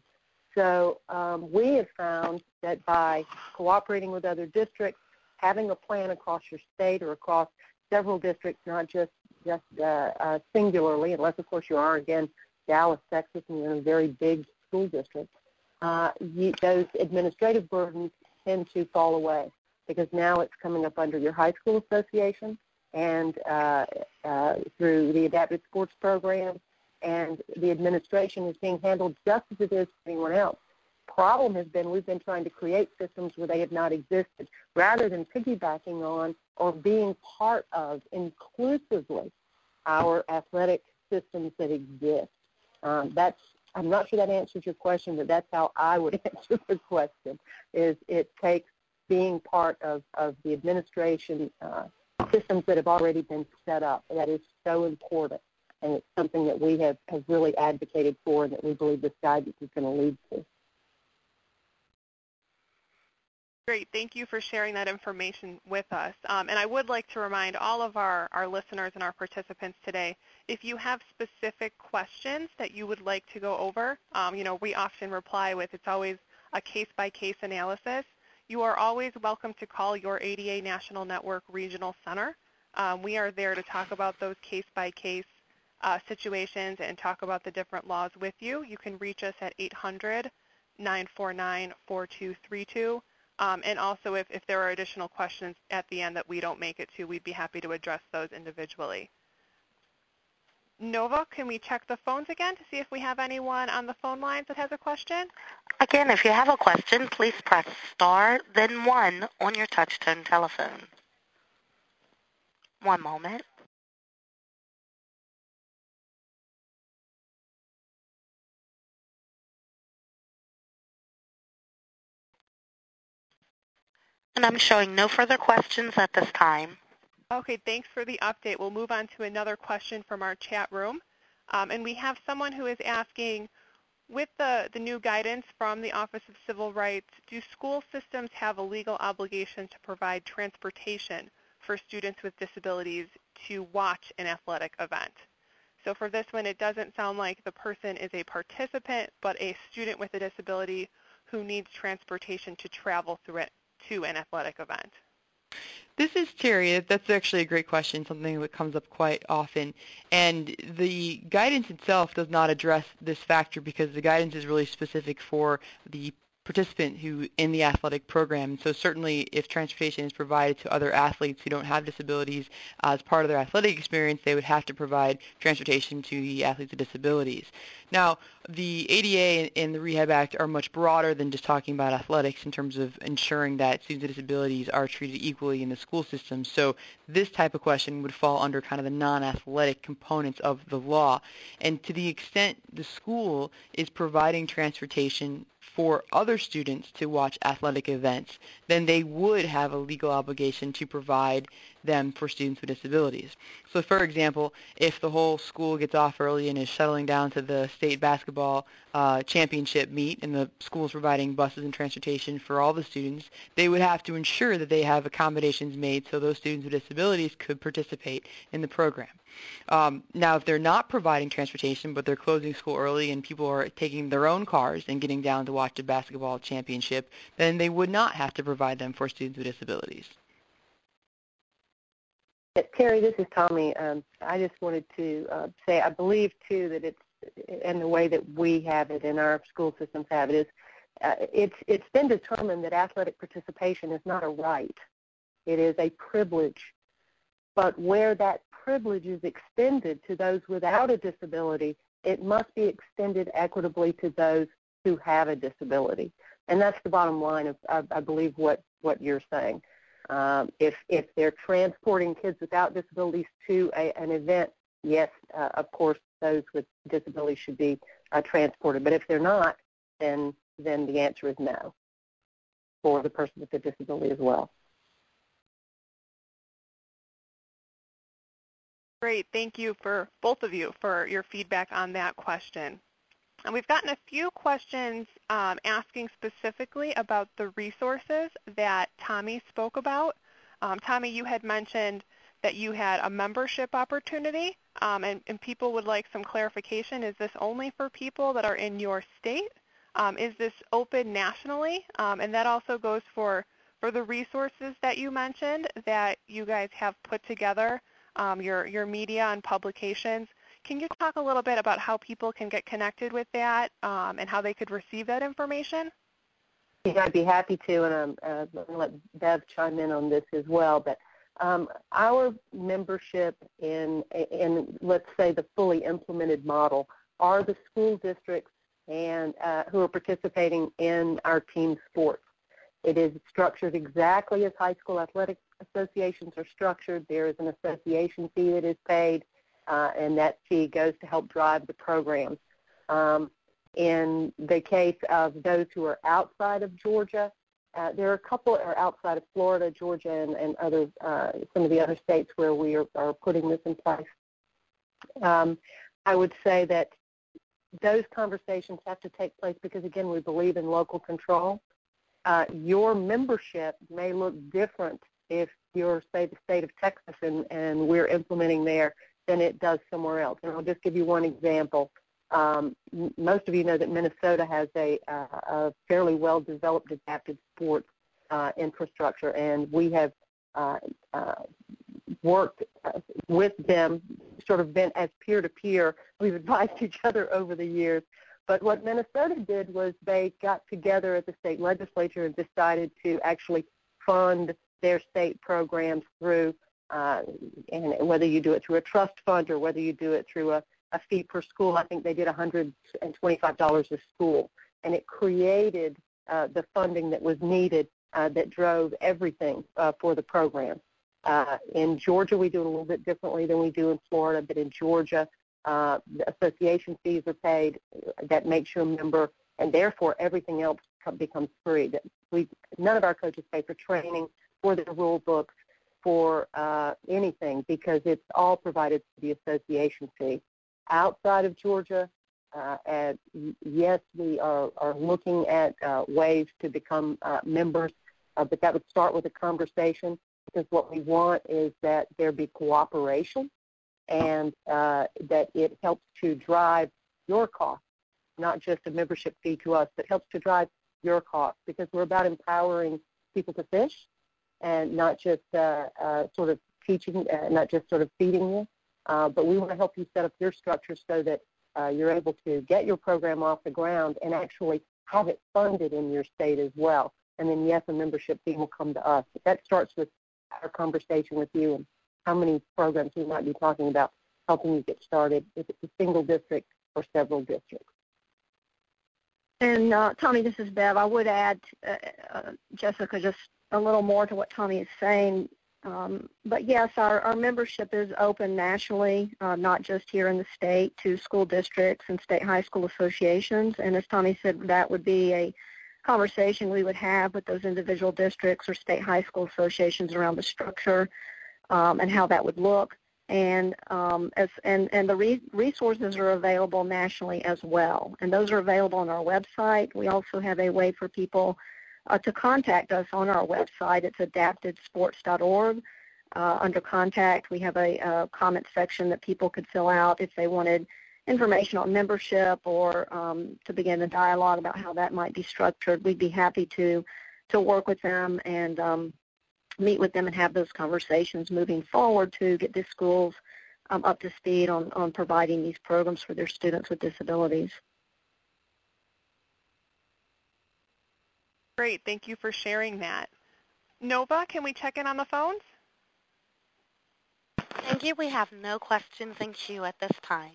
S6: So um, we have found that by cooperating with other districts, having a plan across your state or across several districts, not just just uh, uh, singularly, unless of course you are, again, Dallas, Texas, and you're in a very big school district, uh, you, those administrative burdens tend to fall away, because now it's coming up under your high school association and uh, uh, through the adaptive sports program, and the administration is being handled just as it is for anyone else. Problem has been we've been trying to create systems where they have not existed, rather than piggybacking on or being part of inclusively our athletic systems that exist. Um, that's I'm not sure that answers your question, but that's how I would answer the question. Is it takes being part of, of the administration uh, systems that have already been set up. That is so important, and it's something that we have, have really advocated for and that we believe this guidance is going to lead to.
S2: Great. Thank you for sharing that information with us. Um, and I would like to remind all of our, our listeners and our participants today, if you have specific questions that you would like to go over, um, you know, we often reply with it's always a case-by-case analysis. You are always welcome to call your A D A National Network Regional Center. Um, we are there to talk about those case-by-case uh, situations and talk about the different laws with you. You can reach us at eight hundred, nine four nine, four two three two. Um, and also, if, if there are additional questions at the end that we don't make it to, we'd be happy to address those individually. Nova, can we check the phones again to see if we have anyone on the phone lines that has a question?
S1: Again, if you have a question, please press star, then one on your touch-tone telephone. One moment. And I'm showing no further questions at this time.
S2: Okay, thanks for the update. We'll move on to another question from our chat room. Um, and we have someone who is asking, with the, the new guidance from the Office of Civil Rights, do school systems have a legal obligation to provide transportation for students with disabilities to watch an athletic event? So for this one, it doesn't sound like the person is a participant, but a student with a disability who needs transportation to travel through it to an athletic event.
S3: This is Terry. That's actually a great question, something that comes up quite often. And the guidance itself does not address this factor because the guidance is really specific for the participant who in the athletic program. So certainly if transportation is provided to other athletes who don't have disabilities uh, as part of their athletic experience, they would have to provide transportation to the athletes with disabilities. Now, the A D A and the Rehab Act are much broader than just talking about athletics in terms of ensuring that students with disabilities are treated equally in the school system. So this type of question would fall under kind of the non-athletic components of the law. And to the extent the school is providing transportation for other students to watch athletic events, then they would have a legal obligation to provide them for students with disabilities. So for example, if the whole school gets off early and is shuttling down to the state basketball uh, championship meet and the school is providing buses and transportation for all the students, they would have to ensure that they have accommodations made so those students with disabilities could participate in the program. Um, now, if they're not providing transportation, but they're closing school early and people are taking their own cars and getting down to watch a basketball championship, then they would not have to provide them for students with disabilities.
S6: Terry, this is Tommy. Um, I just wanted to uh, say I believe, too, that it's, and the way that we have it and our school systems have it is, uh, it's, it's been determined that athletic participation is not a right. It is a privilege. But where that privilege is extended to those without a disability, it must be extended equitably to those who have a disability. And that's the bottom line of, I, I believe, what, what you're saying. Um, if, if they're transporting kids without disabilities to a, an event, yes, uh, of course, those with disabilities should be uh, transported. But if they're not, then, then the answer is no for the person with the disability as well.
S2: Great. Thank you for both of you for your feedback on that question. And we've gotten a few questions um, asking specifically about the resources that Tommy spoke about. Um, Tommy, you had mentioned that you had a membership opportunity, um, and, and people would like some clarification. Is this only for people that are in your state? Um, is this open nationally? Um, and that also goes for, for the resources that you mentioned that you guys have put together, um, your, your media and publications. Can you talk a little bit about how people can get connected with that um, and how they could receive that information?
S6: Yeah, I'd be happy to, and I'm uh, going to let Bev chime in on this as well. But um, our membership in, in, let's say, the fully implemented model are the school districts and uh, who are participating in our team sports. It is structured exactly as high school athletic associations are structured. There is an association fee that is paid. Uh, and that fee goes to help drive the programs. Um, in the case of those who are outside of Georgia, uh, there are a couple that are outside of Florida, Georgia, and, and other, uh, some of the other states where we are, are putting this in place. Um, I would say that those conversations have to take place because, again, we believe in local control. Uh, your membership may look different if you're, say, the state of Texas and, and we're implementing there than it does somewhere else. And I'll just give you one example. Um, most of you know that Minnesota has a, uh, a fairly well-developed adapted sports uh, infrastructure, and we have uh, uh, worked uh, with them, sort of been as peer-to-peer. We've advised each other over the years But what Minnesota did was they got together at the state legislature and decided to actually fund their state programs through, uh, and whether you do it through a trust fund or whether you do it through a, a fee per school. I think they did one hundred twenty-five dollars a school, and it created uh, the funding that was needed uh, that drove everything uh, for the program. Uh, in Georgia, we do it a little bit differently than we do in Florida, but in Georgia, uh, the association fees are paid. That makes you a member, and therefore everything else becomes free. We, none of our coaches pay for training, for the rule books, for uh, anything, because it's all provided through the association fee. Outside of Georgia, uh, at, yes, we are, are looking at uh, ways to become uh, members, uh, but that would start with a conversation, because what we want is that there be cooperation and uh, that it helps to drive your cost, not just a membership fee to us, but helps to drive your cost, because we're about empowering people to fish and not just uh, uh, sort of teaching, uh, not just sort of feeding you, uh, but we want to help you set up your structure so that uh, you're able to get your program off the ground and actually have it funded in your state as well. And then, yes, a membership fee will come to us. But that starts with our conversation with you and how many programs we might be talking about helping you get started, if it's a single district or several districts.
S5: And uh, Tommy, this is Bev. I would add, uh, uh, Jessica, just a little more to what Tommy is saying. Um, but yes, our, our membership is open nationally, uh, not just here in the state, to school districts and state high school associations. And as Tommy said, that would be a conversation we would have with those individual districts or state high school associations around the structure um, and how that would look. And um, as and, and the re- resources are available nationally as well. And those are available on our website. We also have a way for people uh, to contact us on our website. It's adapted sports dot org. Uh, under contact, we have a, a comment section that people could fill out if they wanted information on membership or um, to begin a dialogue about how that might be structured. We'd be happy to to work with them and um, meet with them and have those conversations moving forward to get the schools um, up to speed on, on providing these programs for their students with disabilities.
S2: Great. Thank you for sharing that. Nova, can we check in on the phones?
S1: Thank you. We have no questions in queue at this time.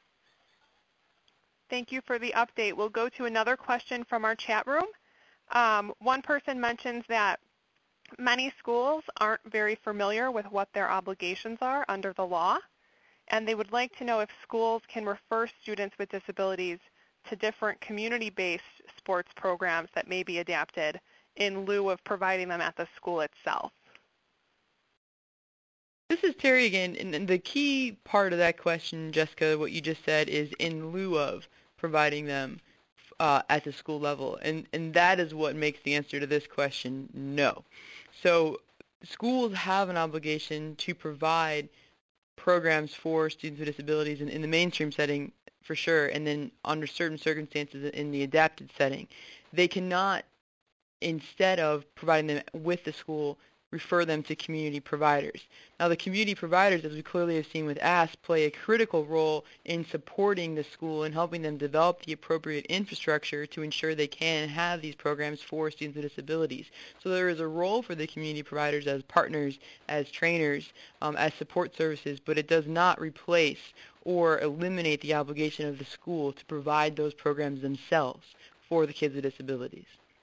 S2: Thank you for the update. We'll go to another question from our chat room. Um, one person mentions that many schools aren't very familiar with what their obligations are under the law, and they would like to know if schools can refer students with disabilities to different community-based sports programs that may be adapted in lieu of providing them at the school itself.
S3: This is Terry again, and the key part of that question, Jessica, what you just said, is in lieu of providing them uh, at the school level, and, and that is what makes the answer to this question no. So schools have an obligation to provide programs for students with disabilities in, in the mainstream setting for sure, and then under certain circumstances in the adapted setting. They cannot, instead of providing them with the school, refer them to community providers. Now, the community providers, as we clearly have seen with A S P, play a critical role in supporting the school and helping them develop the appropriate infrastructure to ensure they can have these programs for students with disabilities. So there is a role for the community providers as partners, as trainers, um, as support services, but it does not replace or eliminate the obligation of the school to provide those programs themselves for the kids with disabilities.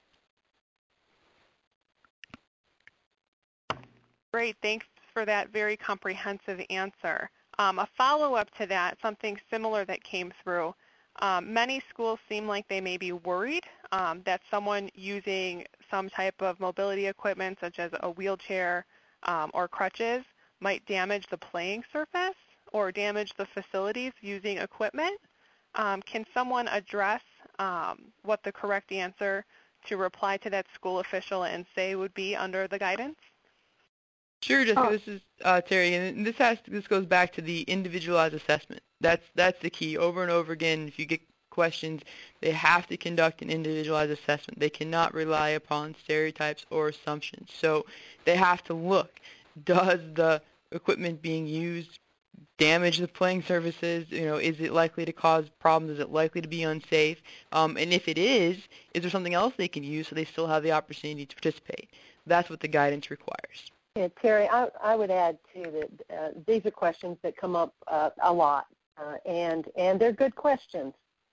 S2: Great. Thanks for that very comprehensive answer. Um, a follow-up to that, something similar that came through. Um, many schools seem like they may be worried um, that someone using some type of mobility equipment, such as a wheelchair um, or crutches, might damage the playing surface or damage the facilities using equipment. Um, can someone address um, what the correct answer to reply to that school official and say would be under the guidance?
S3: Sure, Jessica.
S5: Oh.
S3: This is uh, Terry, and this has to, this goes back to the individualized assessment. That's that's the key. Over and over again, if you get questions, they have to conduct an individualized assessment. They cannot rely upon stereotypes or assumptions. So they have to look: does the equipment being used damage the playing surfaces? You know, is it likely to cause problems? Is it likely to be unsafe? Um, and if it is, is there something else they can use so they still have the opportunity to participate? That's what the guidance requires.
S6: Yeah, Terry, I, I would add, too, that uh, these are questions that come up uh, a lot, uh, and, and they're good questions.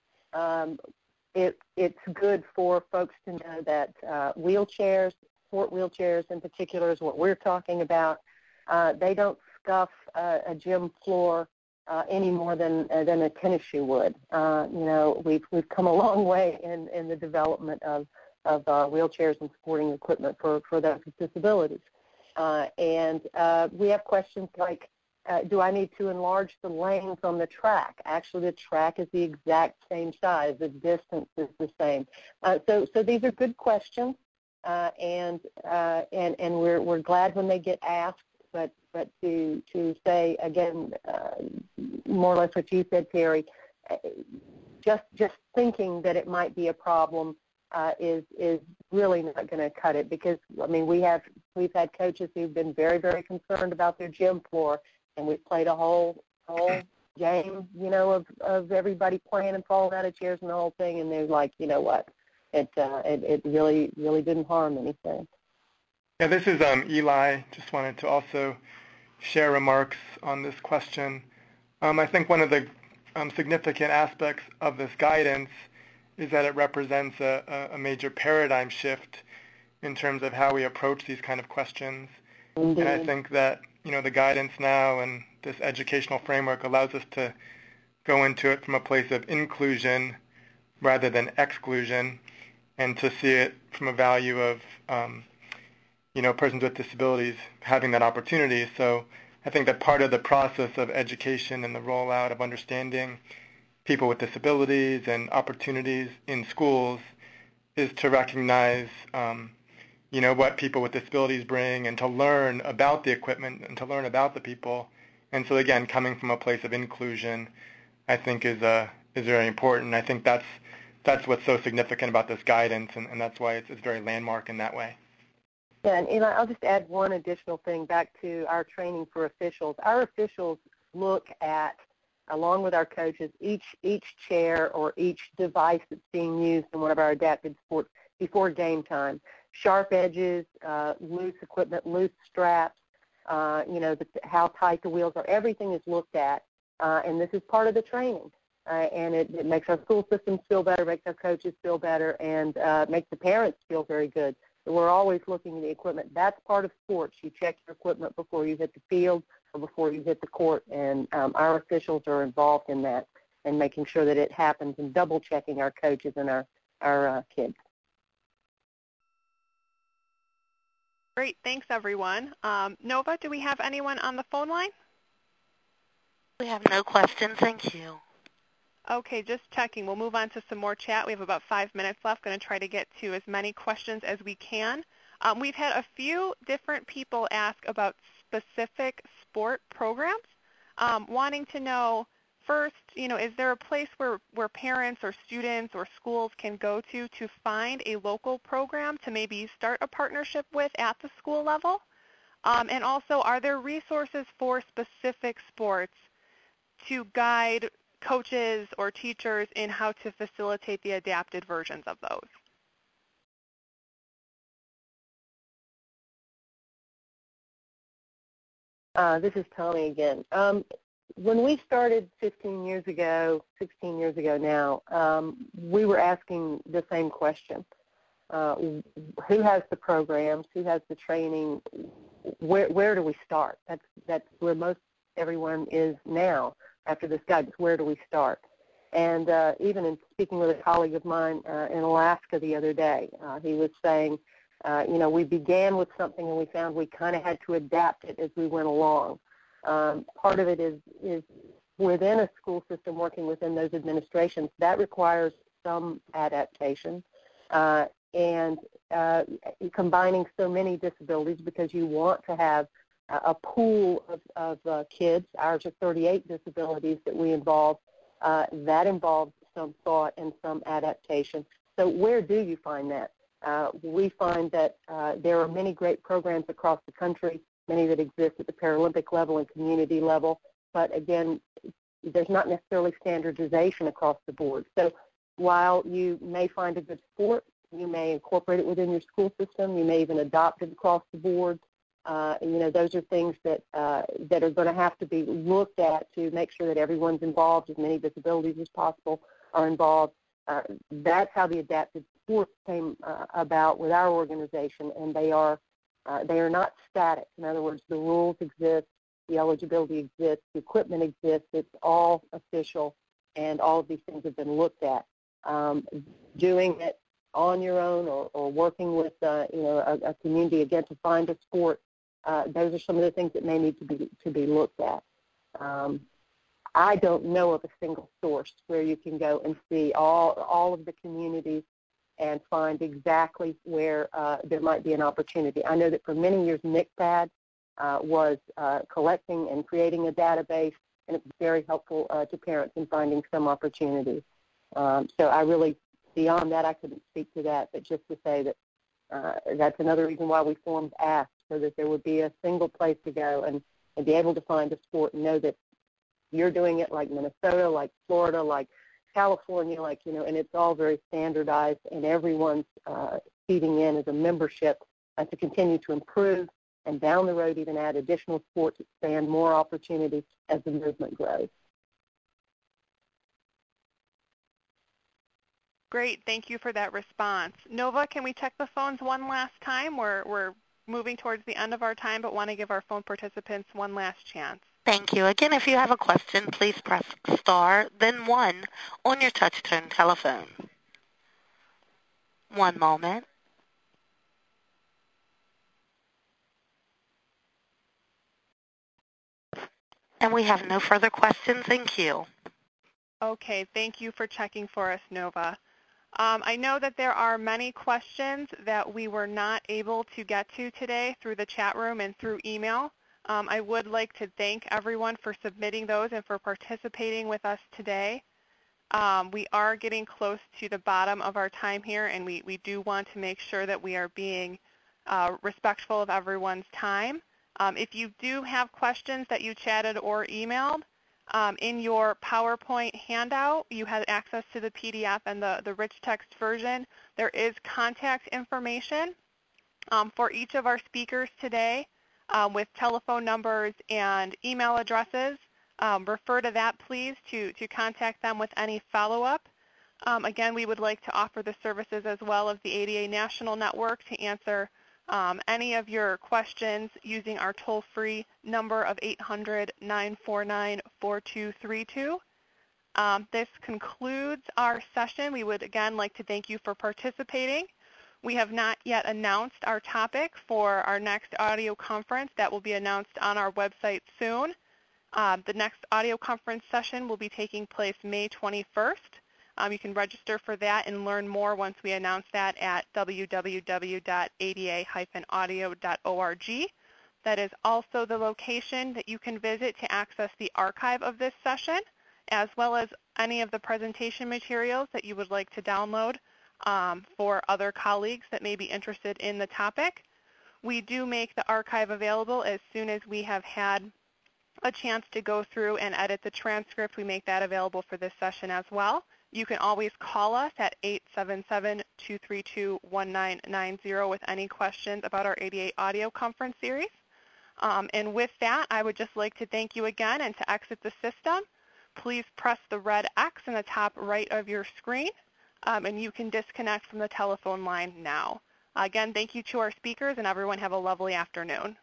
S6: Um, it, it's good for folks to know that uh, wheelchairs, sport wheelchairs in particular is what we're talking about. Uh, they don't scuff uh, a gym floor uh, any more than uh, than a tennis shoe would. Uh, you know, we've we've come a long way in, in the development of of uh, wheelchairs and sporting equipment for for those with disabilities. Uh, and uh, we have questions like, uh, do I need to enlarge the lanes on the track? Actually, the track is the exact same size. The distance is the same. Uh, so, so these are good questions, uh, and uh, and and we're we're glad when they get asked. But but to to say again, uh, more or less what you said, Terry, uh, just just thinking that it might be a problem uh, is is really not going to cut it, because I mean we have we've had coaches who've been very very concerned about their gym floor, and we've played a whole whole game, you know, of of everybody playing and falling out of chairs and the whole thing, and they're like, you know what, it uh, it, it really really didn't harm anything.
S4: Yeah, this is um, Eli. Just wanted to also share remarks on this question. Um, I think one of the um, significant aspects of this guidance is that it represents a, a major paradigm shift in terms of how we approach these kind of questions.
S6: Indeed.
S4: And I think that, you know, the guidance now and this educational framework allows us to go into it from a place of inclusion rather than exclusion, and to see it from a value of um, you know, persons with disabilities having that opportunity. So I think that part of the process of education and the rollout of understanding people with disabilities and opportunities in schools is to recognize, um, you know, what people with disabilities bring, and to learn about the equipment and to learn about the people. And so again, coming from a place of inclusion, I think is uh, is very important. I think that's that's what's so significant about this guidance, and, and that's why it's, it's very landmark in that way.
S6: Yeah, and Eli, I'll just add one additional thing back to our training for officials. Our officials look at, along with our coaches, each each chair or each device that's being used in one of our adapted sports before game time. Sharp edges, uh, loose equipment, loose straps, uh, you know, the, how tight the wheels are. Everything is looked at, uh, and this is part of the training. Uh, and it, it makes our school systems feel better, makes our coaches feel better, and uh, makes the parents feel very good. We're always looking at the equipment. That's part of sports. You check your equipment before you hit the field or before you hit the court, and um, our officials are involved in that and making sure that it happens, and double-checking our coaches and our, our uh, kids.
S2: Great. Thanks, everyone. Um, Nova, do we have anyone on the phone line?
S1: We have no questions. Thank you.
S2: Okay, just checking. We'll move on to some more chat. We have about five minutes left. Going to try to get to as many questions as we can. Um, we've had a few different people ask about specific sport programs, um, wanting to know, first, you know, is there a place where, where parents or students or schools can go to to find a local program to maybe start a partnership with at the school level? Um, and also, are there resources for specific sports to guide coaches or teachers in how to facilitate the adapted versions of those?
S6: Uh, this is Tommy again. Um, when we started fifteen years ago, sixteen years ago now, um, we were asking the same question. Uh, who has the programs? Who has the training? Where, where do we start? That's, that's where most everyone is now after this guidance. Where do we start? And uh, even in speaking with a colleague of mine uh, in Alaska the other day, uh, he was saying, uh, you know, we began with something and we found we kind of had to adapt it as we went along. Um, part of it is, is within a school system, working within those administrations. That requires some adaptation. Uh, and uh, combining so many disabilities, because you want to have a pool of, of uh, kids. Ours are thirty-eight disabilities that we involve. Uh, that involves some thought and some adaptation. So where do you find that? Uh, we find that uh, there are many great programs across the country, many that exist at the Paralympic level and community level. but again, there's not necessarily standardization across the board. So while you may find a good sport, you may incorporate it within your school system, you may even adopt it across the board. Uh, you know, those are things that uh, that are going to have to be looked at to make sure that everyone's involved, as many disabilities as possible are involved. Uh, that's how the adapted sports came uh, about with our organization, and they are uh, they are not static. In other words, the rules exist, the eligibility exists, the equipment exists. It's all official, and all of these things have been looked at. Um, doing it on your own or, or working with uh, you know a, a community again to find a sport. Uh, those are some of the things that may need to be to be looked at. Um, I don't know of a single source where you can go and see all all of the communities and find exactly where uh, there might be an opportunity. I know that for many years NICPAD uh, was uh, collecting and creating a database, and it was very helpful uh, to parents in finding some opportunities. Um, so I really, beyond that, I couldn't speak to that, but just to say that uh, that's another reason why we formed ASK, so that there would be a single place to go and, and be able to find a sport and know that you're doing it like Minnesota, like Florida, like California, like, you know, and it's all very standardized, and everyone's uh, feeding in as a membership uh, to continue to improve and down the road even add additional sports, expand more opportunities as the movement grows.
S2: Great. Thank you for that response. Nova, can we check the phones one last time? We're, we're moving towards the end of our time, but want to give our phone participants one last chance.
S1: Thank you. Again, if you have a question, please press star, then one on your touch-tone telephone. One moment. And we have no further questions in queue.
S2: Okay. Thank you for checking for us, Nova. Um, I know that there are many questions that we were not able to get to today through the chat room and through email. Um, I would like to thank everyone for submitting those and for participating with us today. Um, we are getting close to the bottom of our time here, and we, we do want to make sure that we are being uh, respectful of everyone's time. Um, if you do have questions that you chatted or emailed, Um, in your PowerPoint handout, you have access to the P D F and the, the rich text version. There is contact information um, for each of our speakers today um, with telephone numbers and email addresses. Um, refer to that, please, to, to contact them with any follow-up. Um, again, we would like to offer the services as well as the A D A National Network to answer Um, any of your questions using our toll-free number of eight hundred, nine four nine, four two three two. Um, this concludes our session. We would again like to thank you for participating. We have not yet announced our topic for our next audio conference. That will be announced on our website soon. Uh, the next audio conference session will be taking place May twenty-first. Um, you can register for that and learn more once we announce that at w w w dot a d a dash audio dot org. That is also the location that you can visit to access the archive of this session, as well as any of the presentation materials that you would like to download um, for other colleagues that may be interested in the topic. We do make the archive available as soon as we have had a chance to go through and edit the transcript. We make that available for this session as well. You can always call us at eight seven seven, two three two, one nine nine zero with any questions about our A D A audio conference series. Um, and with that, I would just like to thank you again, and to exit the system, please press the red X in the top right of your screen, um, and you can disconnect from the telephone line now. Again, thank you to our speakers, and everyone have a lovely afternoon.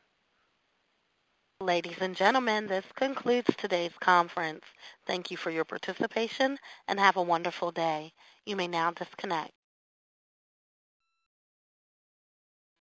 S1: Ladies and gentlemen, this concludes today's conference. Thank you for your participation and have a wonderful day. You may now disconnect.